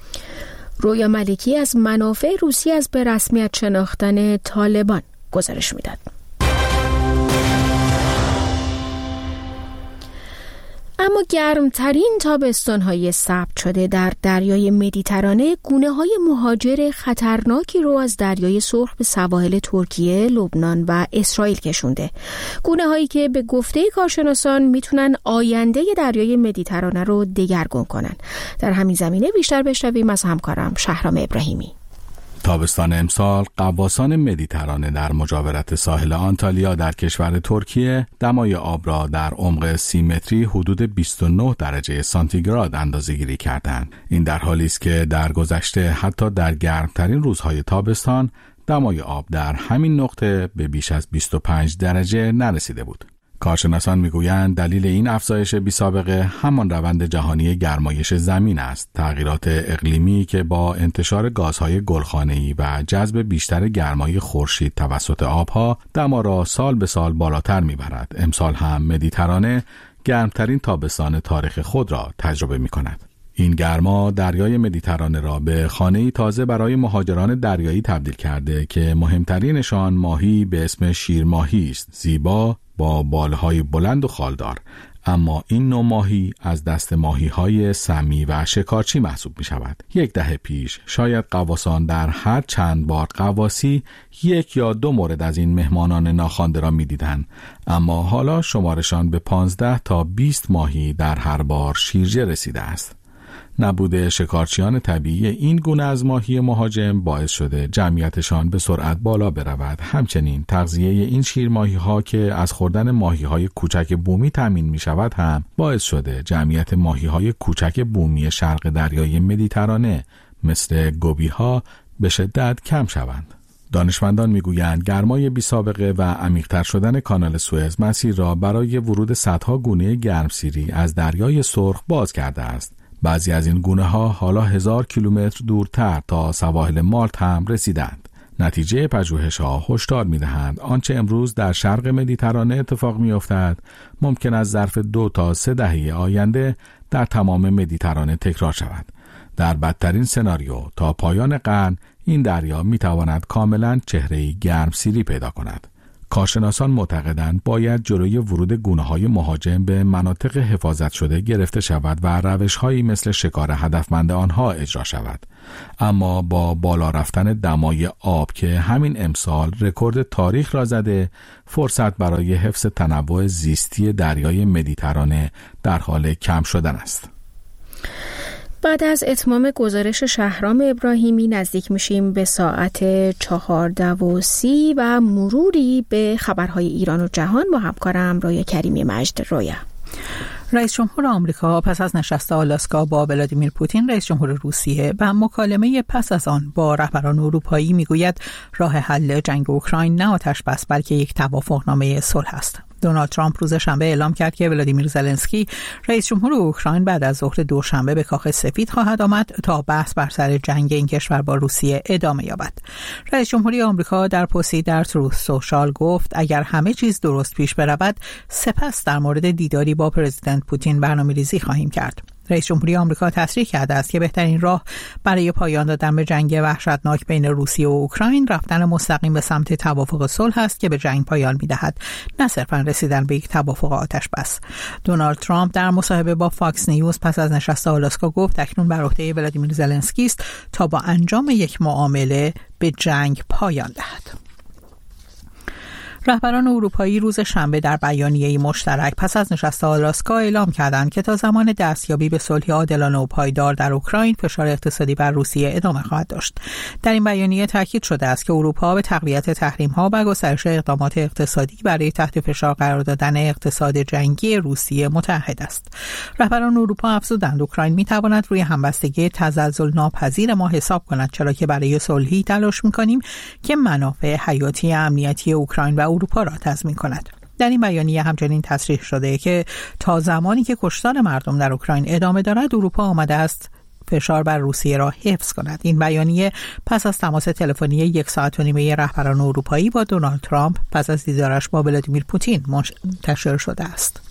رویا ملکی از منافع روسیه از به رسمیت شناختن طالبان گزارش میداد. اما گرمترین تابستان‌های ثبت شده در دریای مدیترانه گونه‌های مهاجر خطرناکی رو از دریای سرخ به سواحل ترکیه، لبنان و اسرائیل کشونده. گونه‌هایی که به گفته کارشناسان میتونن آینده دریای مدیترانه رو دگرگون کنن. در همین زمینه بیشتر بشنویم از همکارم شهرام ابراهیمی. تابستان امسال غواصان مدیترانه در مجاورت ساحل آنتالیا در کشور ترکیه دمای آب را در عمق سی متری حدود بیست و نه درجه سانتیگراد اندازه‌گیری کردند. این در حالی است که در گذشته حتی در گرمترین روزهای تابستان دمای آب در همین نقطه به بیش از بیست و پنج درجه نرسیده بود. کارشناسان میگویند دلیل این افزایش بی‌سابقه همان روند جهانی گرمایش زمین است، تغییرات اقلیمی که با انتشار گازهای گلخانه‌ای و جذب بیشتر گرمای خورشید توسط آبها دما را سال به سال بالاتر میبرد. امسال هم مدیترانه گرمترین تابستان تاریخ خود را تجربه میکند. این گرما دریای مدیترانه را به خانه‌ای تازه برای مهاجران دریایی تبدیل کرده که مهمترینشان ماهی به اسم شیرماهی است، زیبا با بالهای بلند و خالدار. اما این نوع ماهی از دست ماهی‌های سمی و شکارچی محسوب می شود. یک دهه پیش شاید غواصان در هر چند بار غواصی یک یا دو مورد از این مهمانان ناخوانده را می دیدن. اما حالا شمارشان به پانزده تا بیست ماهی در هر بار شیرجه رسیده است. نبود شکارچیان طبیعی این گونه از ماهی مهاجم باعث شده جمعیتشان به سرعت بالا برود. همچنین تغذیه این شیرماهی ها که از خوردن ماهی های کوچک بومی تامین می شود هم باعث شده جمعیت ماهی های کوچک بومی شرق دریای مدیترانه مثل گوبی ها به شدت کم شوند. دانشمندان میگویند گرمای بی‌سابقه و عمیق‌تر شدن کانال سوئز مسیر را برای ورود صدها گونه گرمسیری از دریای سرخ باز کرده است. بعضی از این گونه ها حالا هزار کیلومتر دورتر تا سواحل مالت هم رسیدند. نتیجه پژوهش ها هشدار می دهند آنچه امروز در شرق مدیترانه اتفاق می افتد ممکن است ظرف دو تا سه دهه آینده در تمام مدیترانه تکرار شود. در بدترین سناریو تا پایان قرن این دریا می تواند کاملا چهره گرمسیری پیدا کند. کارشناسان معتقدند باید جلوی ورود گونه‌های مهاجم به مناطق حفاظت شده گرفته شود و روش‌هایی مثل شکار هدفمند آنها اجرا شود. اما با بالا رفتن دمای آب که همین امسال رکورد تاریخ را زده، فرصت برای حفظ تنوع زیستی دریای مدیترانه در حال کم شدن است. بعد از اتمام گزارش شهرام ابراهیمی نزدیک میشیم به ساعت چهارده و سی و مروری به خبرهای ایران و جهان با همکارم رویا کریمی مجد. رویا. رئیس جمهور آمریکا پس از نشست آلاسکا با ولادیمیر پوتین رئیس جمهور روسیه و مکالمه پس از آن با رهبران اروپایی میگوید راه حل جنگ اوکراین نه آتش بس بلکه یک توافقنامه صلح است. دونالد ترامپ روز شنبه اعلام کرد که ولادیمیر زلنسکی رئیس جمهور اوکراین بعد از ظهر دوشنبه به کاخ سفید خواهد آمد تا بحث بر سر جنگ این کشور با روسیه ادامه یابد. رئیس جمهوری آمریکا در پستی در تروث سوشال گفت اگر همه چیز درست پیش برود سپس در مورد دیداری با پرزیدنت پوتین برنامه‌ریزی خواهیم کرد. رئیس جمهوری آمریکا تصریح کرده است که بهترین راه برای پایان دادن به جنگ وحشتناک بین روسیه و اوکراین رفتن مستقیم به سمت توافق صلح است که به جنگ پایان می‌دهد، نه صرفاً رسیدن به یک توافق آتش بس. دونالد ترامپ در مصاحبه با فاکس نیوز پس از نشست آلاسکا گفت اکنون بر عهده ولادیمیر زلنسکی است تا با انجام یک معامله به جنگ پایان دهد. رهبران اروپایی روز شنبه در بیانیه‌ای مشترک پس از نشست آلاسکا اعلام کردند که تا زمان دستیابی به صلح عادلانه و پایدار در اوکراین فشار اقتصادی بر روسیه ادامه خواهد داشت. در این بیانیه تاکید شده است که اروپا به تقویت تحریم‌ها و گسترش اقدامات اقتصادی برای تحت فشار قرار دادن اقتصاد جنگی روسیه متحد است. رهبران اروپا افزودند اوکراین می‌تواند روی همبستگی تزلزل ناپذیر ما حساب کند، چرا که برای صلحی تلاش می‌کنیم که منافع حیاتی امنیتی اوکراین و اروپا را تضمین کند. در این بیانیه همچنین تصریح شده که تا زمانی که کشتار مردم در اوکراین ادامه دارد اروپا آماده است فشار بر روسیه را حفظ کند. این بیانیه پس از تماس تلفنی یک ساعت و نیمه رهبران اروپایی با دونالد ترامپ پس از دیدارش با ولادیمیر پوتین منتشر شده است.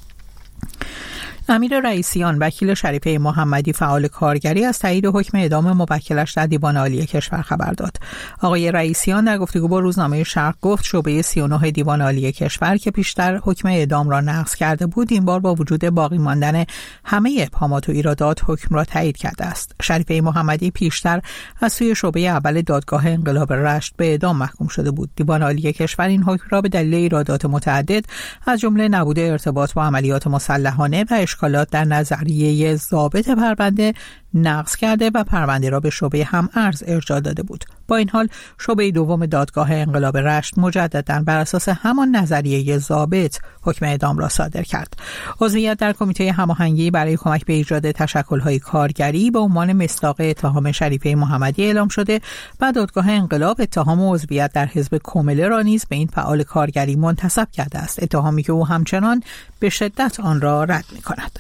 امیر رئیسیان وکیل شریفه محمدی فعال کارگری از تایید حکم اعدام موکلش در دیوان عالی کشور خبر داد. آقای رئیسیان در گفتگو با روزنامه شرق گفت شعبه سی و نه دیوان عالی کشور که پیشتر حکم اعدام را نقض کرده بود این بار با وجود باقی ماندن همه ابهامات و ایرادات حکم را تایید کرده است. شریفه محمدی پیشتر از سوی شعبه اول دادگاه انقلاب رشت به اعدام محکوم شده بود. دیوان عالی کشور این حکم را به دلیل ایرادات متعدد از جمله نبود ارتباط با عملیات مسلحانه و اشکالات در نظریه ضابط پرونده نقض کرده و پرونده را به شعبه هم ارز ارجاع داده بود. با این حال شعبه دوم دادگاه انقلاب رشت مجدداً بر اساس همان نظریه ضابط حکم اعدام را صادر کرد. عضویت در کمیته هماهنگی برای کمک به ایجاد تشکل‌های کارگری به عنوان مصداق اتهام شریفه محمدی اعلام شده و دادگاه انقلاب اتهام عضویت در حزب کمله را نیز به این فعال کارگری منتسب کرده است، اتهامی که او همچنان به شدت آن را رد می‌کند.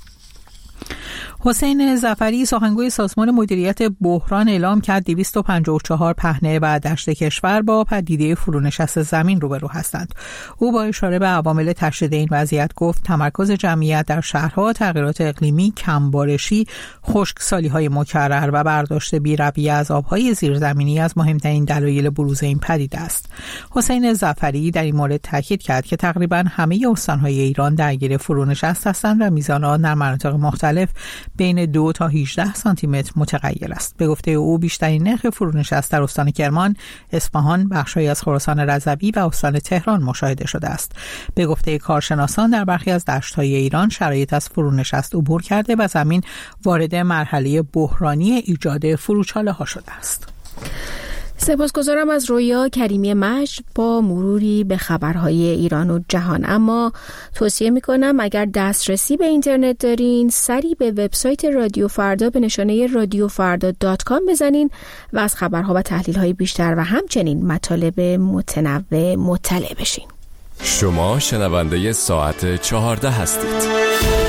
حسین ظفری سخنگوی سازمان مدیریت بحران اعلام کرد دویست و پنجاه و چهار پهنه و دشت کشور با پدیده فرونشست زمین روبرو هستند. او با اشاره به عوامل تشدید این وضعیت گفت تمرکز جمعیت در شهرها، تغییرات اقلیمی، کمبارشی، خشکسالی‌های مکرر و برداشت بی‌رویه از آب‌های زیرزمینی از مهمترین دلایل بروز این پدیده است. حسین ظفری در این مورد تاکید کرد که تقریباً همه استان‌های ایران درگیر فرونشست هستند و میزان آن در مناطق مختلف بین دو تا هجده سانتی متر متغیر است. به گفته او بیشترین نرخ فرونشست در استان کرمان، اصفهان، بخشی از خراسان رضوی و استان تهران مشاهده شده است. به گفته کارشناسان در برخی از دشت‌های ایران شرایط از فرونشست عبور کرده و زمین وارد مرحله بحرانی ایجاد فروچاله‌ها شده است. سپاسگزارم از رویا کریمی مجد با مروری به خبرهای ایران و جهان. اما توصیه میکنم اگر دسترسی به اینترنت دارین سری به وبسایت رادیو فردا به نشانه رادیو فردا دات کام بزنین و از خبرها و تحلیل‌های بیشتر و همچنین مطالب متنوع مطلع بشین. شما شنونده ساعت چهارده هستید.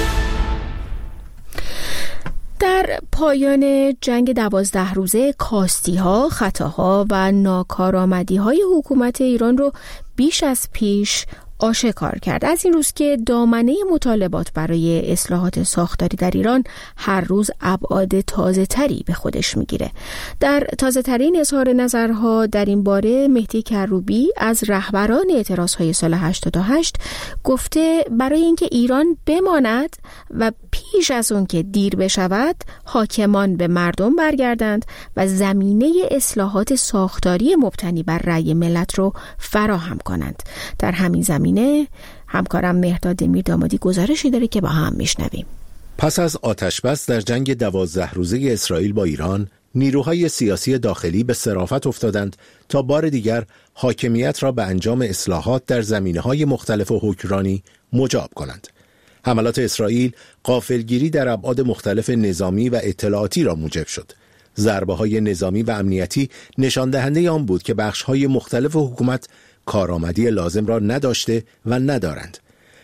در پایان جنگ دوازده روزه کاستی‌ها، خطاها و ناکارآمدی‌های حکومت ایران رو بیش از پیش آشکار کرد. از این روز که دامنه مطالبات برای اصلاحات ساختاری در ایران هر روز ابعاد تازه تری به خودش میگیره. در تازه ترین اظهار نظرها در این باره مهدی کروبی از رهبران اعتراضهای سال هشتاد و هشت گفته برای اینکه ایران بماند و پیش از اون که دیر بشود حاکمان به مردم برگردند و زمینه اصلاحات ساختاری مبتنی بر رأی ملت رو فراهم کنند. در همین زمینه همکارم مهرداد میردامادی گزارشی داره که با هم میشنویم. پس از آتشبس در جنگ دوازده روزه اسرائیل با ایران، نیروهای سیاسی داخلی به صرافت افتادند تا بار دیگر حاکمیت را به انجام اصلاحات در زمینه‌های مختلف و حکمرانی مجاب کنند. حملات اسرائیل غافلگیری در ابعاد مختلف نظامی و اطلاعاتی را موجب شد. ضربه‌های نظامی و امنیتی نشان دهنده آن بود که بخش‌های مختلف حکومت کارآمدی لازم را نداشته و ندارند.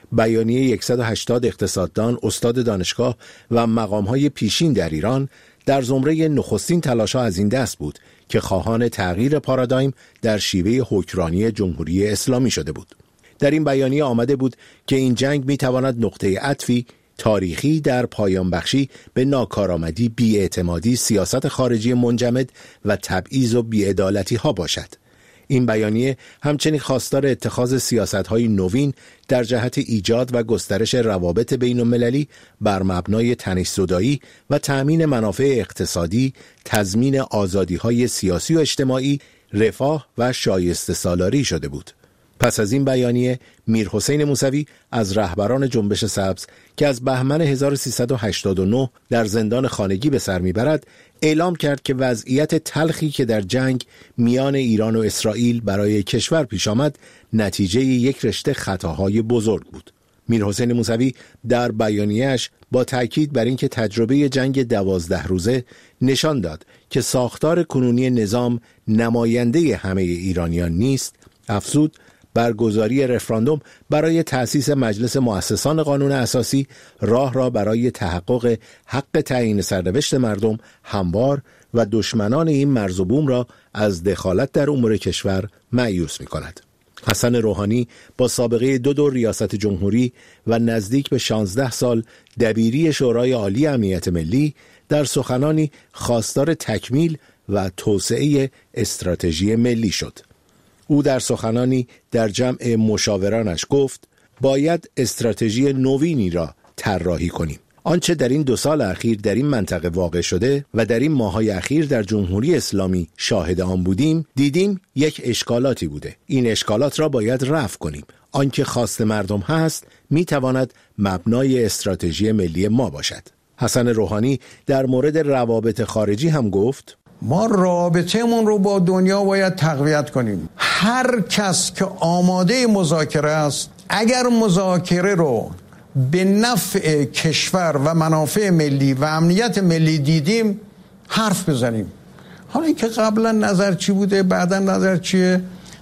بیانیه صد و هشتاد اقتصاددان، استاد دانشگاه و مقام‌های پیشین در ایران در زمره نخستین تلاش‌ها از این دست بود که خواهان تغییر پارادایم در شیوه حکمرانی جمهوری اسلامی شده بود. در این بیانیه آمده بود که این جنگ می‌تواند نقطه عطفی تاریخی در پایان بخشی به ناکارآمدی، بی‌اعتمادی، سیاست خارجی منجمد و تبعیض و بی‌عدالتی‌ها باشد. این بیانیه همچنین خواستار اتخاذ سیاست‌های نوین در جهت ایجاد و گسترش روابط بین‌المللی بر مبنای تنش‌زدایی و تأمین منافع اقتصادی، تضمین آزادی‌های سیاسی و اجتماعی، رفاه و شایسته سالاری شده بود. پس از این بیانیه میرحسین موسوی از رهبران جنبش سبز که از بهمن هزار و سیصد و هشتاد و نه در زندان خانگی به سر میبرد، اعلام کرد که وضعیت تلخی که در جنگ میان ایران و اسرائیل برای کشور پیش آمد نتیجه یک رشته خطاهای بزرگ بود. میرحسین موسوی در بیانیه‌اش با تأکید بر اینکه تجربه جنگ دوازده روزه نشان داد که ساختار کنونی نظام نماینده همه ایرانیان نیست، افزود برگزاری رفراندوم برای تأسیس مجلس مؤسسان قانون اساسی راه را برای تحقق حق تعیین سرنوشت مردم هموار و دشمنان این مرز و بوم را از دخالت در امور کشور مأیوس می کند. حسن روحانی با سابقه دو دور ریاست جمهوری و نزدیک به شانزده سال دبیری شورای عالی امنیت ملی در سخنانی خواستار تکمیل و توسعه استراتژی ملی شد. او در سخنانی در جمع مشاورانش گفت باید استراتژی نوینی را طراحی کنیم. آنچه در این دو سال اخیر در این منطقه واقع شده و در این ماه‌های اخیر در جمهوری اسلامی شاهد آن بودیم، دیدیم یک اشکالاتی بوده. این اشکالات را باید رفع کنیم. آنکه خواست مردم هست میتواند مبنای استراتژی ملی ما باشد. حسن روحانی در مورد روابط خارجی هم گفت ما رابطه‌مون رو با دنیا باید تقویت کنیم. هر کس که آماده مذاکره است، اگر مذاکره رو به نفع کشور و منافع ملی و امنیت ملی دیدیم حرف بزنیم. حالا اینکه قبلا نظر چی بوده بعدا نظر چیه،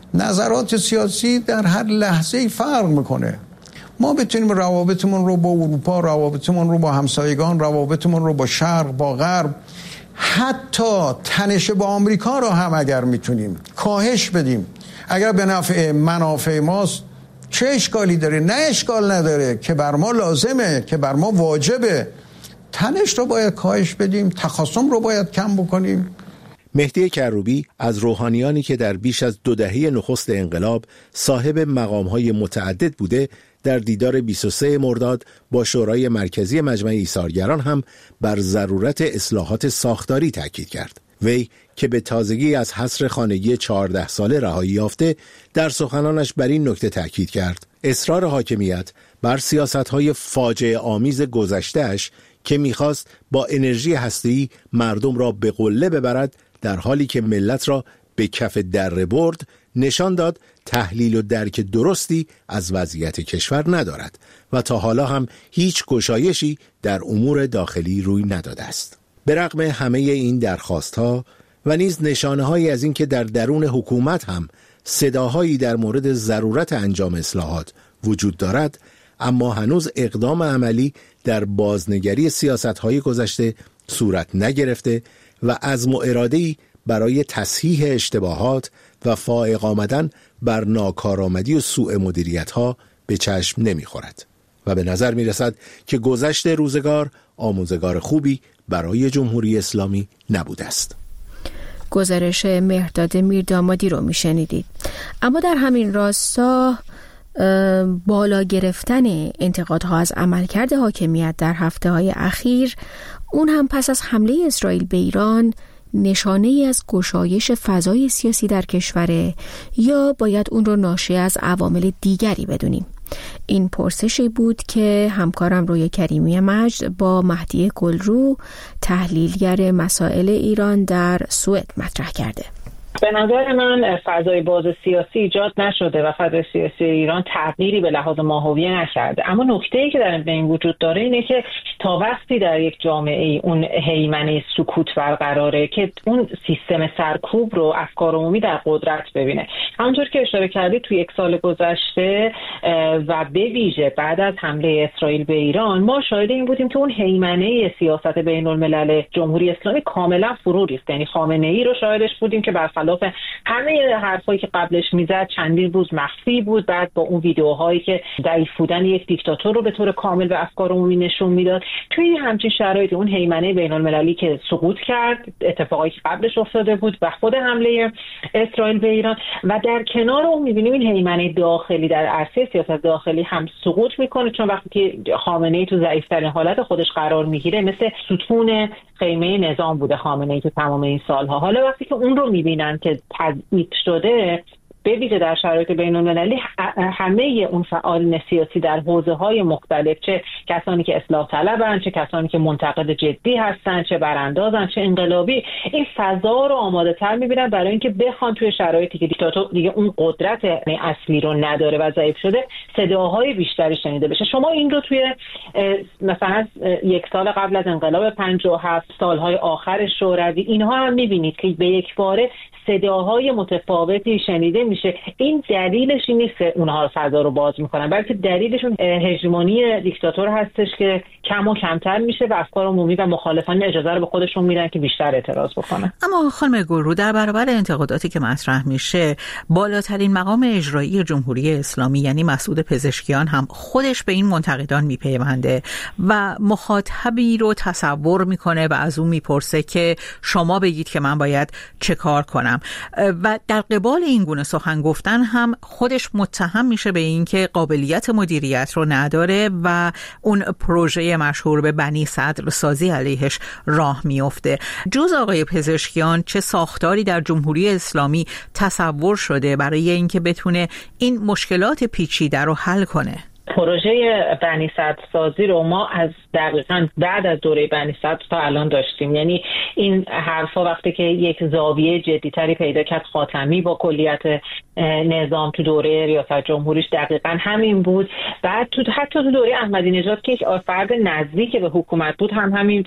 نظرات سیاسی در هر لحظه‌ای فرق میکنه. ما بتونیم روابطمون رو با اروپا، روابطمون رو با همسایگان، روابطمون رو با شرق، با غرب، حتی تنش با آمریکا رو هم اگر میتونیم کاهش بدیم، اگر به نفع منافع ماست، چه اشکالی داره؟ نه اشکال نداره که بر ما لازمه، که بر ما واجبه. تنش رو باید کاهش بدیم، تخاصم رو باید کم بکنیم. مهدی کروبی از روحانیانی که در بیش از دو دهه نخست انقلاب صاحب مقام‌های متعدد بوده، در دیدار بیست و سوم مرداد با شورای مرکزی مجمع ایثارگران هم بر ضرورت اصلاحات ساختاری تاکید کرد. وی که به تازگی از حصر خانگی چهارده ساله رهایی یافته، در سخنانش بر این نکته تاکید کرد: اصرار حاکمیت بر سیاست‌های فاجعه آمیز گذشته‌اش که می‌خواست با انرژی هسته‌ای مردم را به قله ببرد، در حالی که ملت را به کف دره برد، نشان داد تحلیل و درک درستی از وضعیت کشور ندارد و تا حالا هم هیچ گشایشی در امور داخلی روی نداده است. به رغم همه این درخواست‌ها و نیز نشانه‌هایی از این که در درون حکومت هم صداهایی در مورد ضرورت انجام اصلاحات وجود دارد، اما هنوز اقدام عملی در بازنگری سیاست‌های گذشته صورت نگرفته و عزم و اراده‌ای برای تصحیح اشتباهات و فائق آمدن بر ناکارآمدی و سوء مدیریت‌ها به چشم نمی‌خورد و به نظر می‌رسد که گذشت روزگار آموزگار خوبی برای جمهوری اسلامی نبوده است. گزارش مهرداد میردامادی رو میشنیدید. اما در همین راستا بالا گرفتن انتقادها از عملکرد حاکمیت در هفته‌های اخیر، اون هم پس از حمله اسرائیل به ایران، نشانه ای از گشایش فضای سیاسی در کشوره یا باید اون رو ناشی از عوامل دیگری بدونیم؟ این پرسشی بود که همکارم روی کریمی مجد با مهدی گلرو، تحلیلگر مسائل ایران در سوئد مطرح کرده. به نظر من فضای باز سیاسی ایجاد نشده و فضای سیاسی ایران تغییری به لحاظ ماهویه نکرده، اما نکته‌ای که در بین وجود داره اینه که تا وقتی در یک جامعه اون هیمنه سکوت برقراره که اون سیستم سرکوب رو افکار عمومی در قدرت ببینه. همونطور که اشاره کردید توی یک سال گذشته و به ویژه بعد از حمله اسرائیل به ایران، ما شاهد این بودیم که اون هیمنه سیاست بین الملل جمهوری اسلامی کاملا فرو ریخت. یعنی خامنه‌ای رو شاهدش بودیم که بر خلاف همه حرفایی که قبلش میزد چندین روز مخفی بود، بعد با اون ویدیوهایی که ضعیف بودن یک دیکتاتور رو به طور کامل به افکار عمومی نشون میداد، توی همچین شرایطی اون هیمنه بین المللی که سقوط کرد، اتفاقایی که قبلش افتاده بود و خود حمله اسرائیل به ایران، و در کنار اون میبینیم این هیمنه داخلی در عرصه سیاست داخلی هم سقوط میکنه، چون وقتی که خامنه‌ای تو ضعیف‌ترین حالت خودش قرار میگیره مثل ستون خیمه نظام بوده خامنه‌ای تو تمام این سالها. حالا وقتی که اون رو میبینن که تضعیف شده، به ویژه در شرایط بین‌المللی، همه اون فعالین سیاسی در حوزه‌های مختلف، چه کسانی که اصلاح طلبن، چه کسانی که منتقد جدی هستن، چه براندازن، چه انقلابی، این فضا رو آماده‌تر می‌بینن برای اینکه بخوان توی شرایطی که دیکتاتور دیگه اون قدرت اصلی رو نداره و ضعیف شده، صداهای بیشتری شنیده بشه. شما این رو توی مثلا یک سال قبل از انقلاب پنجاه و هفت، سالهای آخر شوروی، اینها هم می‌بینید که به یک باره صداهای متفاوتی شنیده میشه. این دلیلش این نیست که اونها فضا رو باز میکنن، بلکه دلیلشون هژمونی دیکتاتور هستش که کم و کمتر میشه و افکار عمومی و مخالفان اجازه رو به خودشون میدن که بیشتر اعتراض بکنن. اما خانم گلرو، در برابر انتقاداتی که مطرح میشه، بالاترین مقام اجرایی جمهوری اسلامی یعنی مسعود پزشکیان هم خودش به این منتقدان میپیونده و مخاطبی رو تصور میکنه و از اون میپرسه که شما بگید که من باید چه کار کنم، و در قبال این گونه سخن گفتن هم خودش متهم میشه به این که قابلیت مدیریت رو نداره و اون پروژه مشهور به بنی صدر سازی علیهش راه میفته. جز آقای پزشکیان چه ساختاری در جمهوری اسلامی تصور شده برای اینکه بتونه این مشکلات پیچیده رو حل کنه؟ پروژه بنی صدر سازی رو ما از دقیقاً بعد از دوره بنی صدر تا الان داشتیم. یعنی این حرفا وقتی که یک زاویه جدی‌تری پیدا کرد، خاتمی با کلیت نظام تو دوره ریاست جمهوریش دقیقاً همین بود. بعد تو حتی تو دوره احمدی نژاد که یک فرد نزدیک به حکومت بود هم همین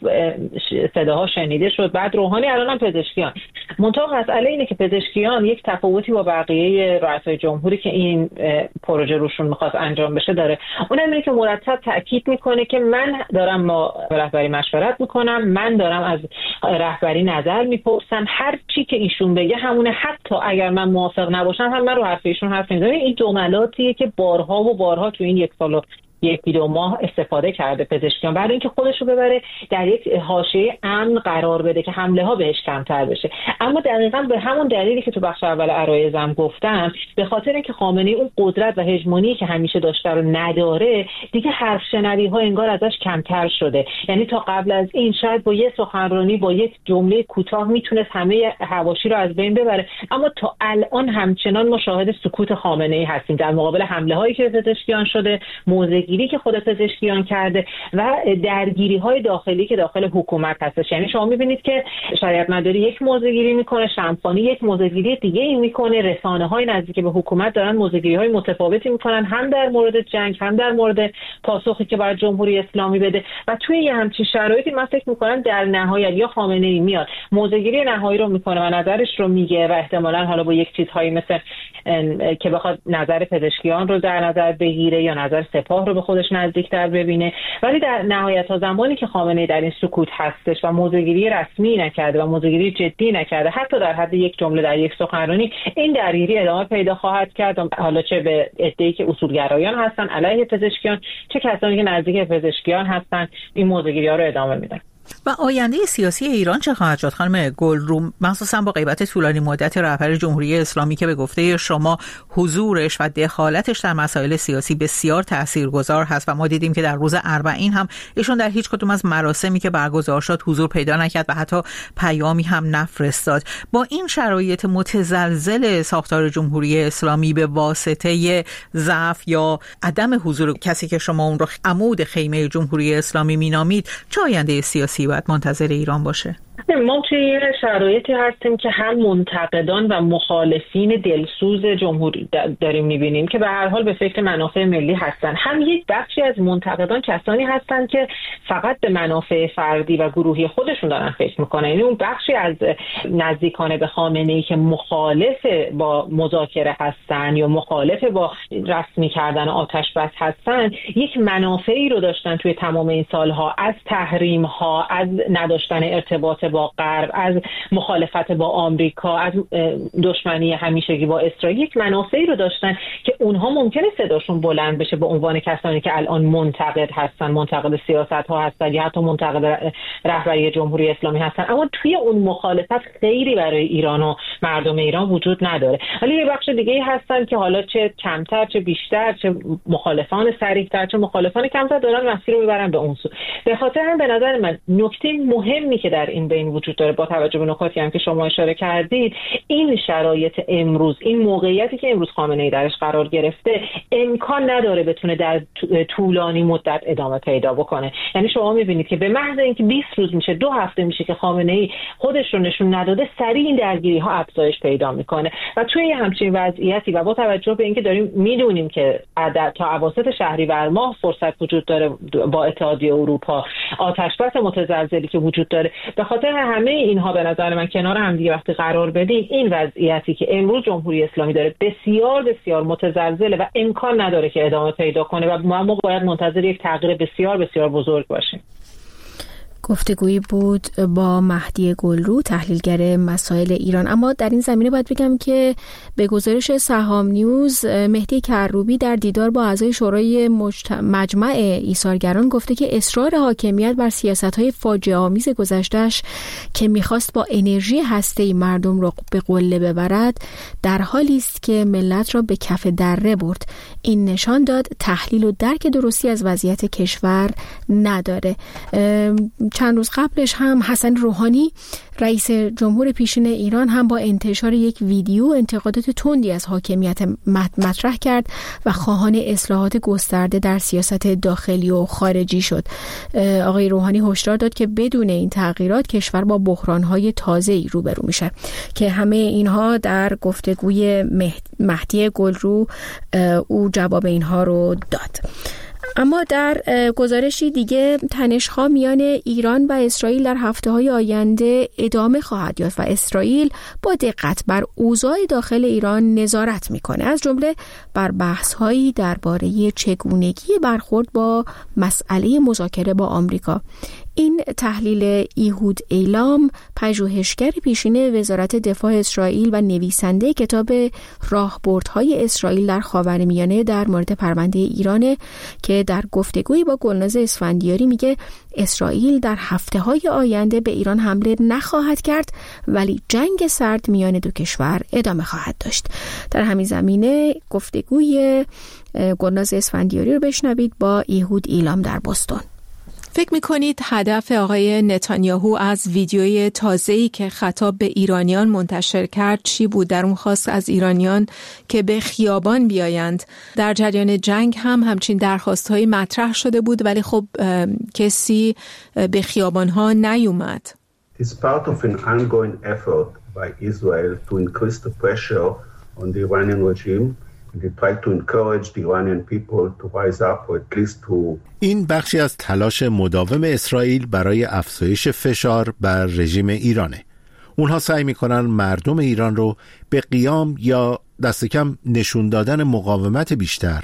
صداها شنیده شد. بعد روحانی، الان هم پزشکیان. منتها مسئله اینه که پزشکیان یک تفاوتی با بقیه رؤسای جمهوری که این پروژه روشون می‌خواست انجام بشه داره. اونم اینه که مرتب تاکید میکنه که من دارم با رهبری مشورت میکنم، من دارم از رهبری نظر میپرسم، هر چی که ایشون بگه همونه، حتی اگر من موافق نباشم هم من رو حرف ایشون حرف میزنم. این جملاتیه که بارها و بارها تو این یک سال یک دو ماه استفاده کرده پزشکیان برای اینکه خودش رو ببره در یک حاشیه امن قرار بده که حمله ها بهش کمتر بشه. اما دقیقاً به همون دلیلی که تو بخش اول عرایزم گفتم، به خاطر اینکه خامنه‌ای اون قدرت و هژمونی که همیشه داشته رو نداره، دیگه حرف شنوی ها انگار ازش کمتر شده. یعنی تا قبل از این شاید با یه سخنرانی، با یک جمله کوتاه میتونست همه حواشی رو از بین ببره، اما تا الان همچنان ما شاهد سکوت خامنه‌ای هستیم در مقابل حمله هایی که پزشکیان شده، موضع گیری که خود پزشکیان کرده و درگیری های داخلی که داخل حکومت هستش. یعنی شما میبینید که شریعت مداری یک موضع گیری میکنه، شمخانی یک موضع گیری دیگه ای میکنه، رسانه های نزدیک به حکومت دارن موضع گیری های متفاوتی میکنن، هم در مورد جنگ، هم در مورد پاسخی که باید جمهوری اسلامی بده. و توی یه همچین شرایطی من فکر میکنم در نهایت یا خامنه‌ای میاد موضع گیری نهایی رو میکنه و نظرش رو میگه و احتمالاً حالا با یک چیزهایی مثل که بخواد نظر پزشکیان رو در نظر بگیره یا نظر سپاه رو به خودش نزدیکتر ببینه. ولی در نهایت تا زمانی که خامنه‌ای در این سکوت هستش و موضع‌گیری رسمی نکرده و موضع‌گیری جدی نکرده، حتی در حد یک جمله در یک سخنرانی، این درگیری ادامه پیدا خواهد کرد، حالا چه به عده‌ای که اصولگرایان هستن علیه پزشکیان، چه کسانی که نزدیک پزشکیان هستن، این موضع‌گیری‌ها رو ادامه میدن. و آینده سیاسی ایران چه خواهد شد خانم گلرو، مخصوصا با غیبت طولانی مدت رهبر جمهوری اسلامی که به گفته شما حضورش و دخالتش در مسائل سیاسی بسیار تاثیرگذار هست و ما دیدیم که در روز اربعین هم ایشون در هیچ کدوم از مراسمی که برگزار شد حضور پیدا نکرد و حتی پیامی هم نفرستاد. با این شرایط متزلزل ساختار جمهوری اسلامی به واسطه ضعف یا عدم حضور کسی که شما اون رو عمود خیمه جمهوری اسلامی مینامید، چه آینده سیاسی باید منتظر ایران باشه؟ ما توی شرایطی هستیم که هم منتقدان و مخالفین دلسوز جمهوری داریم میبینیم که به هر حال به فکر منافع ملی هستن، هم یک بخشی از منتقدان کسانی هستن که فقط به منافع فردی و گروهی خودشون دارن فکر میکنن. یعنی اون بخشی از نزدیکان به خامنه‌ای که مخالف با مذاکره هستن یا مخالف با رسمی کردن آتش بس هستن، یک منافعی رو داشتن توی تمام این سالها، از تحریم ها، از نداشتن ارتباط با غرب، از مخالفت با آمریکا، از دشمنی همیشگی با اسرائیل، یک منافعی رو داشتن که اونها ممکنه صداشون بلند بشه به عنوان کسانی که الان منتقد هستن، منتقد سیاست ها هستن یا حتی منتقد رهبری جمهوری اسلامی هستن، اما توی اون مخالفت خیری برای ایران و مردم ایران وجود نداره. ولی یه بخش دیگه هستن که حالا چه کمتر چه بیشتر، چه مخالفان صریح‌تر چه مخالفان کمتر، دارن مسیر رو میبرن به اون سو. به خاطر هم به نظر من نکته مهمی که در این بین وجود داره، با توجه به نکاتی هم که شما اشاره کردید، این شرایط امروز، این موقعیتی که امروز خامنه‌ای درش قرار گرفته، امکان نداره بتونه در طولانی مدت ادامه پیدا بکنه. یعنی شما میبینید که به محض اینکه بیست روز میشه، دو هفته میشه که خامنه‌ای خودش رو نشون نداده، سریع این درگیری ها افزایش پیدا میکنه و توی همچین وضعیتی و با توجه به اینکه داریم میدونیم که تا اواسط شهریور ماه فرصت وجود داره با اتحادیه اروپا، آتشبس متزلزلی که وجود داره، به خاطر همه اینها به نظر من کنار هم دیگه وقتی قرار بدیم، این وضعیتی که امروز جمهوری اسلامی داره بسیار بسیار متزلزله و امکان نداره که ادامه پیدا کنه و ما باید منتظر یک تغییر بسیار بسیار بزرگ باشیم. گفتگویی بود با مهدی گلرو، تحلیلگر مسائل ایران. اما در این زمینه باید بگم که به گزارش سهام نیوز، مهدی کروبی در دیدار با اعضای شورای مجت... مجمع ایثارگران گفته که اصرار حاکمیت بر سیاست‌های فاجعه آمیز گذشته‌اش که می‌خواست با انرژی هسته‌ای مردم را به قله ببرد، در حالی است که ملت را به کف دره برد. این نشان داد تحلیل و درک درستی از وضعیت کشور نداره. چند روز قبلش هم حسن روحانی رئیس جمهور پیشین ایران هم با انتشار یک ویدیو انتقادات تندی از حاکمیت مطرح کرد و خواهان اصلاحات گسترده در سیاست داخلی و خارجی شد. آقای روحانی هشدار داد که بدون این تغییرات کشور با بحران‌های تازه‌ای روبرو میشه که همه اینها در گفتگوی مهدی گلرو او جواب اینها رو داد. اما در گزارشی دیگه تنش‌ها میان ایران و اسرائیل در هفته‌های آینده ادامه خواهد یافت و اسرائیل با دقت بر اوضاع داخل ایران نظارت میکنه، از جمله بر بحث‌هایی درباره چگونگی برخورد با مسئله مذاکره با آمریکا. این تحلیل ایهود ایلام، پژوهشگر پیشین وزارت دفاع اسرائیل و نویسنده کتاب راهبردهای اسرائیل در خاورمیانه در مورد پرونده ایرانه که در گفتگویی با گلناز اسفندیاری میگه اسرائیل در هفته‌های آینده به ایران حمله نخواهد کرد، ولی جنگ سرد میان دو کشور ادامه خواهد داشت. در همین زمینه گفتگوی گلناز اسفندیاری رو بشنوید با ایهود ایلام در بوستون. فکر می‌کنید هدف آقای نتانیاهو از ویدیوی تازه‌ای که خطاب به ایرانیان منتشر کرد چی بود؟ در اون خواست از ایرانیان که به خیابان بیایند. در جریان جنگ هم همچین درخواست‌هایی مطرح شده بود، ولی خب کسی به خیابان‌ها نیومد. It's part of an ongoing effort by Israel to increase the pressure on the Iranian regime. They try to encourage the Iranian people to rise up or at least to این بخشی از تلاش مداوم اسرائیل برای افزایش فشار بر رژیم ایرانه. اونها سعی میکنن مردم ایران رو به قیام یا دست کم نشون دادن مقاومت بیشتر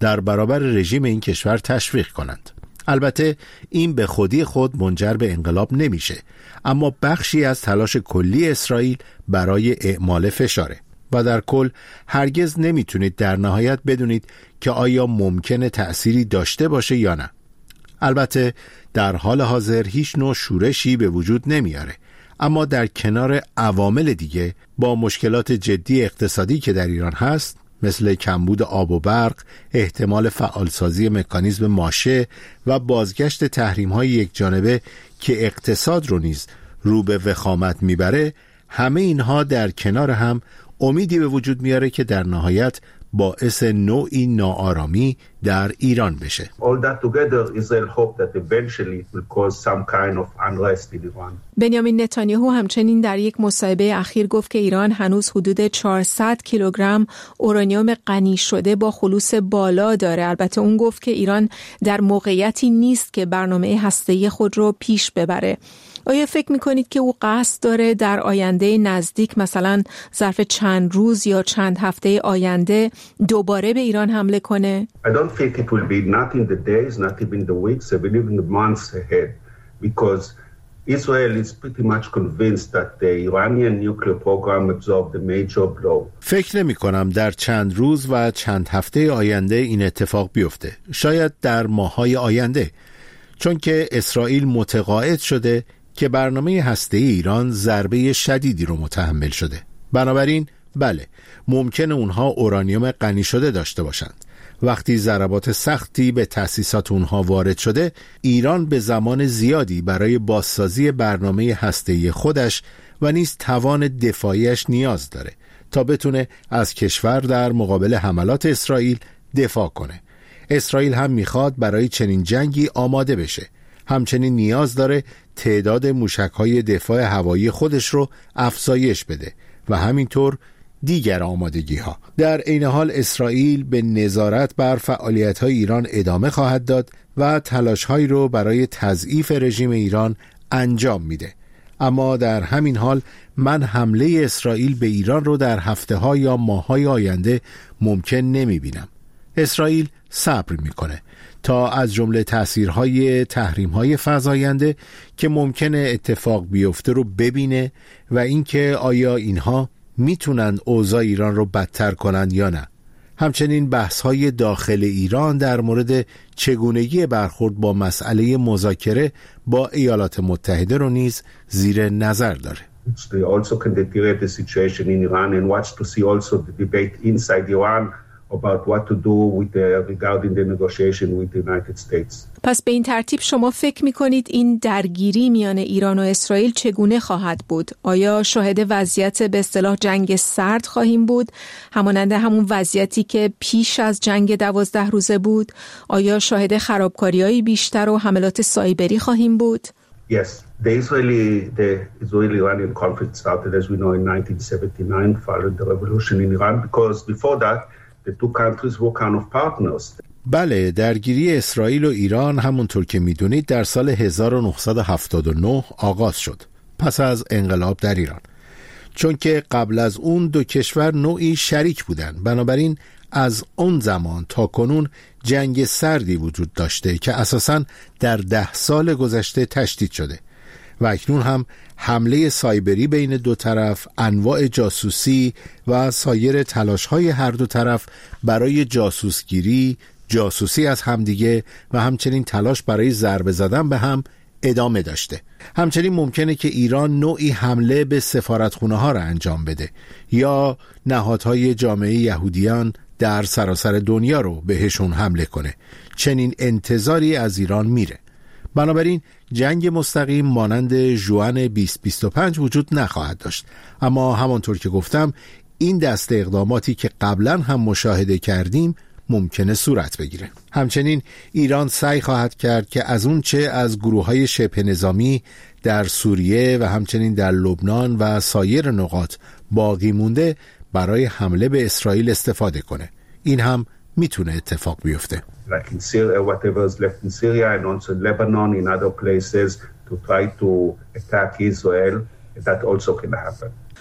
در برابر رژیم این کشور تشویق کنند. البته این به خودی خود منجر به انقلاب نمیشه، اما بخشی از تلاش کلی اسرائیل برای اعمال فشاره و در کل هرگز نمیتونید در نهایت بدونید که آیا ممکنه تأثیری داشته باشه یا نه. البته در حال حاضر هیچ نوع شورشی به وجود نمیاره، اما در کنار عوامل دیگه با مشکلات جدی اقتصادی که در ایران هست، مثل کمبود آب و برق، احتمال فعالسازی مکانیزم ماشه و بازگشت تحریم‌های یک جانبه که اقتصاد رو نیز رو به وخامت میبره، همه اینها در کنار هم امیدی به وجود میاره که در نهایت باعث نوعی ناآرامی در ایران بشه. All that together Israel hope that eventually it will cause some kind of unrest in Iran. بنیامین نتانیاهو همچنین در یک مصاحبه اخیر گفت که ایران هنوز حدود چهارصد کیلوگرم اورانیوم غنی شده با خلوص بالا داره. البته اون گفت که ایران در موقعیتی نیست که برنامه هسته‌ای خود رو پیش ببره. آیا فکر میکنید که او قصد داره در آینده نزدیک، مثلا ظرف چند روز یا چند هفته آینده، دوباره به ایران حمله کنه؟ I don't think it will be not in the days, not even the weeks, I believe in the months ahead, because Israel is pretty much convinced that the Iranian nuclear program absorbed a major blow. فکر نمی کنم در چند روز و چند هفته آینده این اتفاق بیفته. شاید در ماه‌های آینده، چون که اسرائیل متقاعد شده که برنامه هسته‌ای ایران ضربه شدیدی رو متحمل شده. بنابراین بله، ممکنه اونها اورانیوم غنی شده داشته باشند. وقتی ضربات سختی به تأسیسات اونها وارد شده، ایران به زمان زیادی برای بازسازی برنامه هسته‌ای خودش و نیز توان دفاعیش نیاز داره تا بتونه از کشور در مقابل حملات اسرائیل دفاع کنه. اسرائیل هم میخواد برای چنین جنگی آماده بشه. همچنین نیاز داره تعداد موشک‌های دفاع هوایی خودش رو افزایش بده و همینطور دیگر آمادگی‌ها. در عین حال اسرائیل به نظارت بر فعالیت‌های ایران ادامه خواهد داد و تلاش‌هایی رو برای تضعیف رژیم ایران انجام میده. اما در همین حال من حمله اسرائیل به ایران رو در هفته‌ها یا ماه‌های آینده ممکن نمی‌بینم. اسرائیل صبر میکنه تا از جمله تأثیرهای تحریم‌های فزاینده که ممکنه اتفاق بیفته رو ببینه و اینکه آیا اینها میتونن اوضاع ایران رو بدتر کنن یا نه. همچنین بحث‌های داخل ایران در مورد چگونگی برخورد با مسئله مذاکره با ایالات متحده رو نیز زیر نظر داره. They also can deteriorate the situation in Iran and watch to see also the debate inside Iran about what to do with the, regarding the negotiation with the United States. پس به این ترتیب شما فکر می‌کنید این درگیری میان ایران و اسرائیل چگونه خواهد بود؟ آیا شاهد وضعیت به اصطلاح جنگ سرد خواهیم بود، همانند همون وضعیتی که پیش از جنگ دوازده روزه بود؟ آیا شاهد خرابکاری‌های بیشتر و حملات سایبری خواهیم بود؟ Yes, the Israeli the Israeli-Iranian conflict started, as we know, in nineteen seventy-nine, following the revolution in Iran, because before that the two countries were kind of partners. بله، درگیری اسرائیل و ایران همونطور که میدونید در سال هزار و نهصد و هفتاد و نه آغاز شد، پس از انقلاب در ایران، چون که قبل از اون دو کشور نوعی شریک بودن. بنابراین از اون زمان تا کنون جنگ سردی وجود داشته که اساساً در ده سال گذشته تشدید شده و اکنون هم حمله سایبری بین دو طرف، انواع جاسوسی و سایر تلاش‌های هر دو طرف برای جاسوسگیری، جاسوسی از همدیگه و همچنین تلاش برای ضربه زدن به هم ادامه داشته. همچنین ممکنه که ایران نوعی حمله به سفارتخونه ها را انجام بده یا نهادهای جامعه یهودیان در سراسر دنیا رو بهشون حمله کنه. چنین انتظاری از ایران میره. بنابراین جنگ مستقیم مانند ژوئن بیست بیست و پنج وجود نخواهد داشت، اما همانطور که گفتم این دست اقداماتی که قبلا هم مشاهده کردیم ممکنه صورت بگیره. همچنین ایران سعی خواهد کرد که از اون چه از گروه‌های شبه نظامی در سوریه و همچنین در لبنان و سایر نقاط باقی مونده برای حمله به اسرائیل استفاده کنه. این هم میتونه اتفاق بیفته. Like in Syria, whatever is left in Syria and also Lebanon, in other places, to try to attack Israel, that also can happen.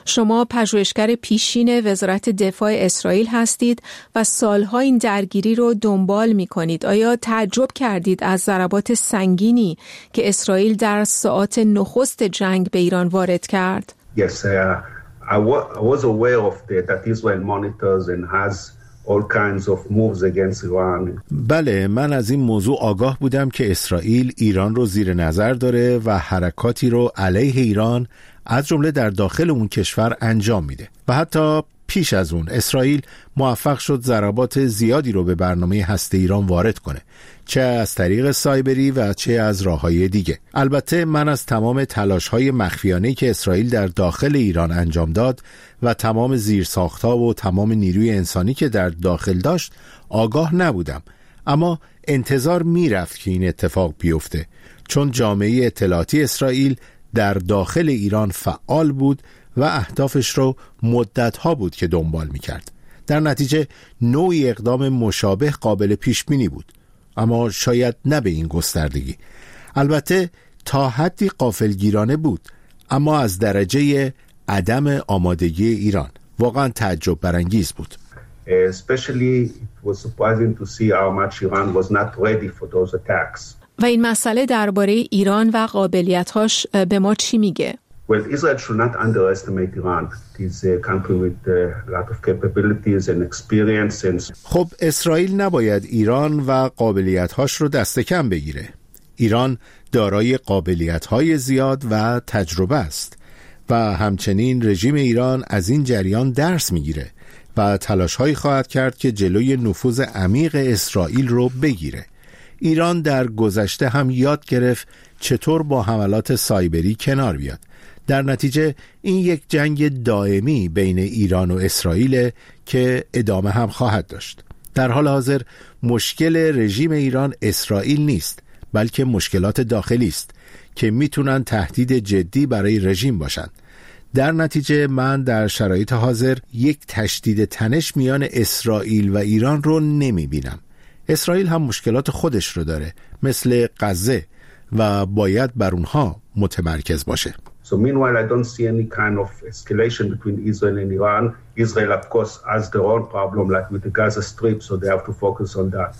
شما پژوهشگر پیشین وزارت دفاع اسرائیل هستید و سالها این درگیری رو دنبال می کنید. آیا تعجب کردید از ضربات سنگینی که اسرائیل در ساعات نخست جنگ به ایران وارد کرد؟ Yes, uh, I, wa- I was aware of the, that Israel monitors and has all kinds of moves against Iran. بله، من از این موضوع آگاه بودم که اسرائیل ایران رو زیر نظر داره و حرکاتی رو علیه ایران از جمله در داخل اون کشور انجام میده و حتی پیش از اون اسرائیل موفق شد ضربات زیادی رو به برنامه هسته ایران وارد کنه، چه از طریق سایبری و چه از راههای دیگه. البته من از تمام تلاش‌های مخفیانه‌ای که اسرائیل در داخل ایران انجام داد و تمام زیرساخت‌ها و تمام نیروی انسانی که در داخل داشت آگاه نبودم، اما انتظار میرفت که این اتفاق بیفته، چون جامعه اطلاعاتی اسرائیل در داخل ایران فعال بود و اهدافش رو مدت‌ها بود که دنبال می‌کرد. در نتیجه نوعی اقدام مشابه قابل پیش بینی بود، اما شاید نه به این گستردگی. البته تا حدی غافلگیرانه بود، اما از درجه عدم آمادگی ایران واقعا تعجب برانگیز بود. Especially it was surprising to see how much Iran was not ready for those attacks. و این مسئله درباره ایران و قابلیت‌هاش به ما چی میگه؟ Well, Israel should not underestimate Iran. It is a country with a lot of capabilities and experience and... خب اسرائیل نباید ایران و قابلیت‌هاش رو دست کم بگیره. ایران دارای قابلیت‌های زیاد و تجربه است و همچنین رژیم ایران از این جریان درس میگیره و تلاش‌هایی خواهد کرد که جلوی نفوذ عمیق اسرائیل رو بگیره. ایران در گذشته هم یاد گرفت چطور با حملات سایبری کنار بیاد. در نتیجه این یک جنگ دائمی بین ایران و اسرائیل که ادامه هم خواهد داشت. در حال حاضر مشکل رژیم ایران اسرائیل نیست، بلکه مشکلات داخلی است که میتونن تهدید جدی برای رژیم باشند. در نتیجه من در شرایط حاضر یک تشدید تنش میان اسرائیل و ایران رو نمیبینم. اسرائیل هم مشکلات خودش رو داره، مثل غزه، و باید بر اونها متمرکز باشه. So meanwhile, I don't see any kind of escalation between Israel and Iran. Israel, of course, has their own problem, like with the Gaza Strip, so they have to focus on that.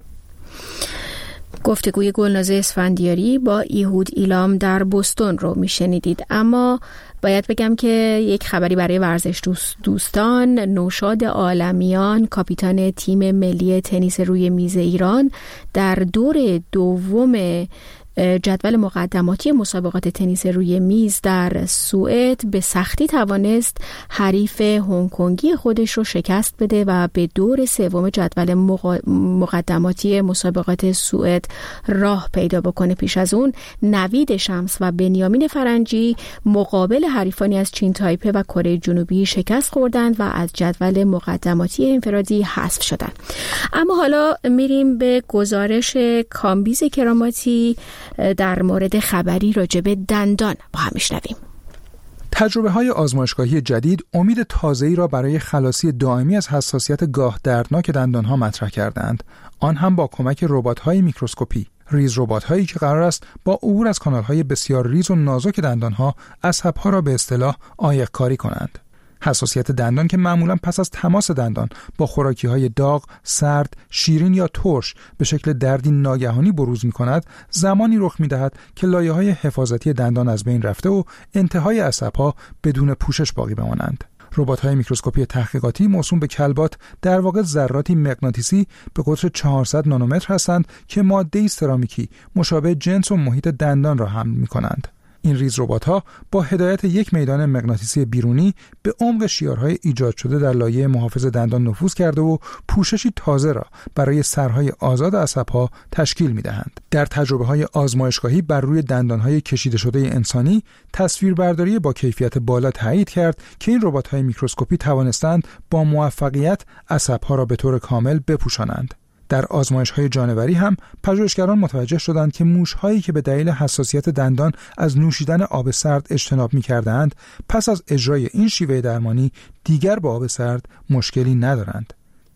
گفتگوی گلناز اسفندیاری با ایهود ایلام در بوستون رو میشنیدید. اما باید بگم که یک خبری برای ورزش دوست دوستان. نوشاد عالمیان، کاپیتان تیم ملی تنیس روی میز ایران، در دور دوم جدول مقدماتی مسابقات تنیس روی میز در سوئد به سختی توانست حریف هنگ کنگی خودش رو شکست بده و به دور سوم جدول مقدماتی مسابقات سوئد راه پیدا بکنه. پیش از اون نوید شمس و بنیامین فرنجی مقابل حریفانی از چین تایپه و کره جنوبی شکست خوردند و از جدول مقدماتی انفرادی حذف شدند. اما حالا میریم به گزارش کامبیز کراماتی در مورد خبری راجع به دندان با هم میشنویم. تجربه های آزمایشگاهی جدید امید تازه‌ای را برای خلاصی دائمی از حساسیت گاه دردناک دندان ها مطرح کردند، آن هم با کمک ربات های میکروسکوپی. ریز ربات هایی که قرار است با عبور از کانال های بسیار ریز و نازک دندان ها عصب ها را به اصطلاح عایق کاری کنند. حساسیت دندان که معمولاً پس از تماس دندان با خوراکی‌های داغ، سرد، شیرین یا ترش به شکل دردی ناگهانی بروز می‌کند، زمانی رخ می‌دهد که لایه‌های حفاظتی دندان از بین رفته و انتهای عصب‌ها بدون پوشش باقی بمانند. ربات‌های میکروسکوپی تحقیقاتی موسوم به کلبات در واقع ذراتی مغناطیسی به قطر چهارصد نانومتر هستند که ماده‌ای سرامیکی مشابه جنس و محیط دندان را حمل می‌کنند. این ریز ربات‌ها با هدایت یک میدان مغناطیسی بیرونی به عمق شیارهای ایجاد شده در لایه محافظ دندان نفوذ کرده و پوششی تازه را برای سرهای آزاد عصب‌ها تشکیل می‌دهند. در تجربه‌های آزمایشگاهی بر روی دندان‌های کشیده شده انسانی، تصویربرداری با کیفیت بالا تایید کرد که این ربات‌های میکروسکوپی توانستند با موفقیت عصب‌ها را به طور کامل بپوشانند. در آزمایش‌های جانوری هم پژوهشگران متوجه شدند که موش‌هایی که به دلیل حساسیت دندان از نوشیدن آب سرد اجتناب می‌کردند، پس از اجرای این شیوه درمانی دیگر با آب سرد مشکلی ندارند.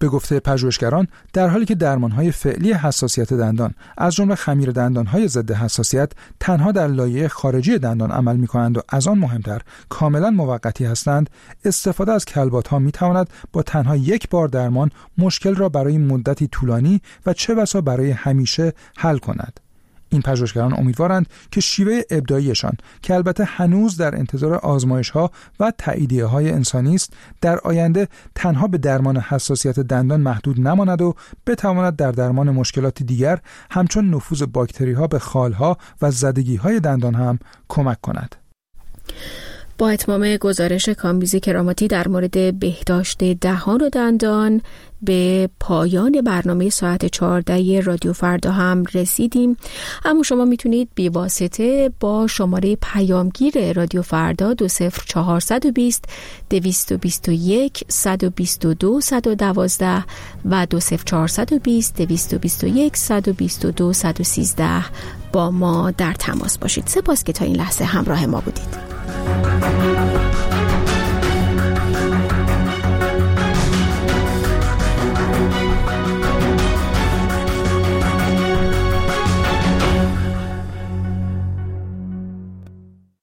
به گفته پژوهشگران در حالی که درمانهای فعلی حساسیت دندان از جمله خمیر دندانهای ضد حساسیت تنها در لایه خارجی دندان عمل می‌کنند و از آن مهمتر کاملا موقتی هستند، استفاده از کلبات‌ها می‌تواند با تنها یک بار درمان مشکل را برای مدتی طولانی و چه بسا برای همیشه حل کند. این پژوهشگران امیدوارند که شیوه ابداعیشان که البته هنوز در انتظار آزمایش‌ها و تاییدیه‌های انسانی است، در آینده تنها به درمان حساسیت دندان محدود نماند و بتواند در درمان مشکلات دیگر همچون نفوذ باکتری‌ها به خال‌ها و زدگی‌های دندان هم کمک کند. با اتمام گزارش کامبیز کراماتی در مورد بهداشت دهان و دندان به پایان برنامه ساعت چهارده رادیو فردا هم رسیدیم. اما شما میتونید بی واسطه با شماره پیامگیر رادیو فردا دو صفر چهارصد و بیست دویست و بیست و یک صد و بیست و دو صد و دوازده و دو صفر چهارصد و بیست دویست و بیست و یک صد و بیست و دو صد و سیزده با ما در تماس باشید. سپاس که تا این لحظه همراه ما بودید.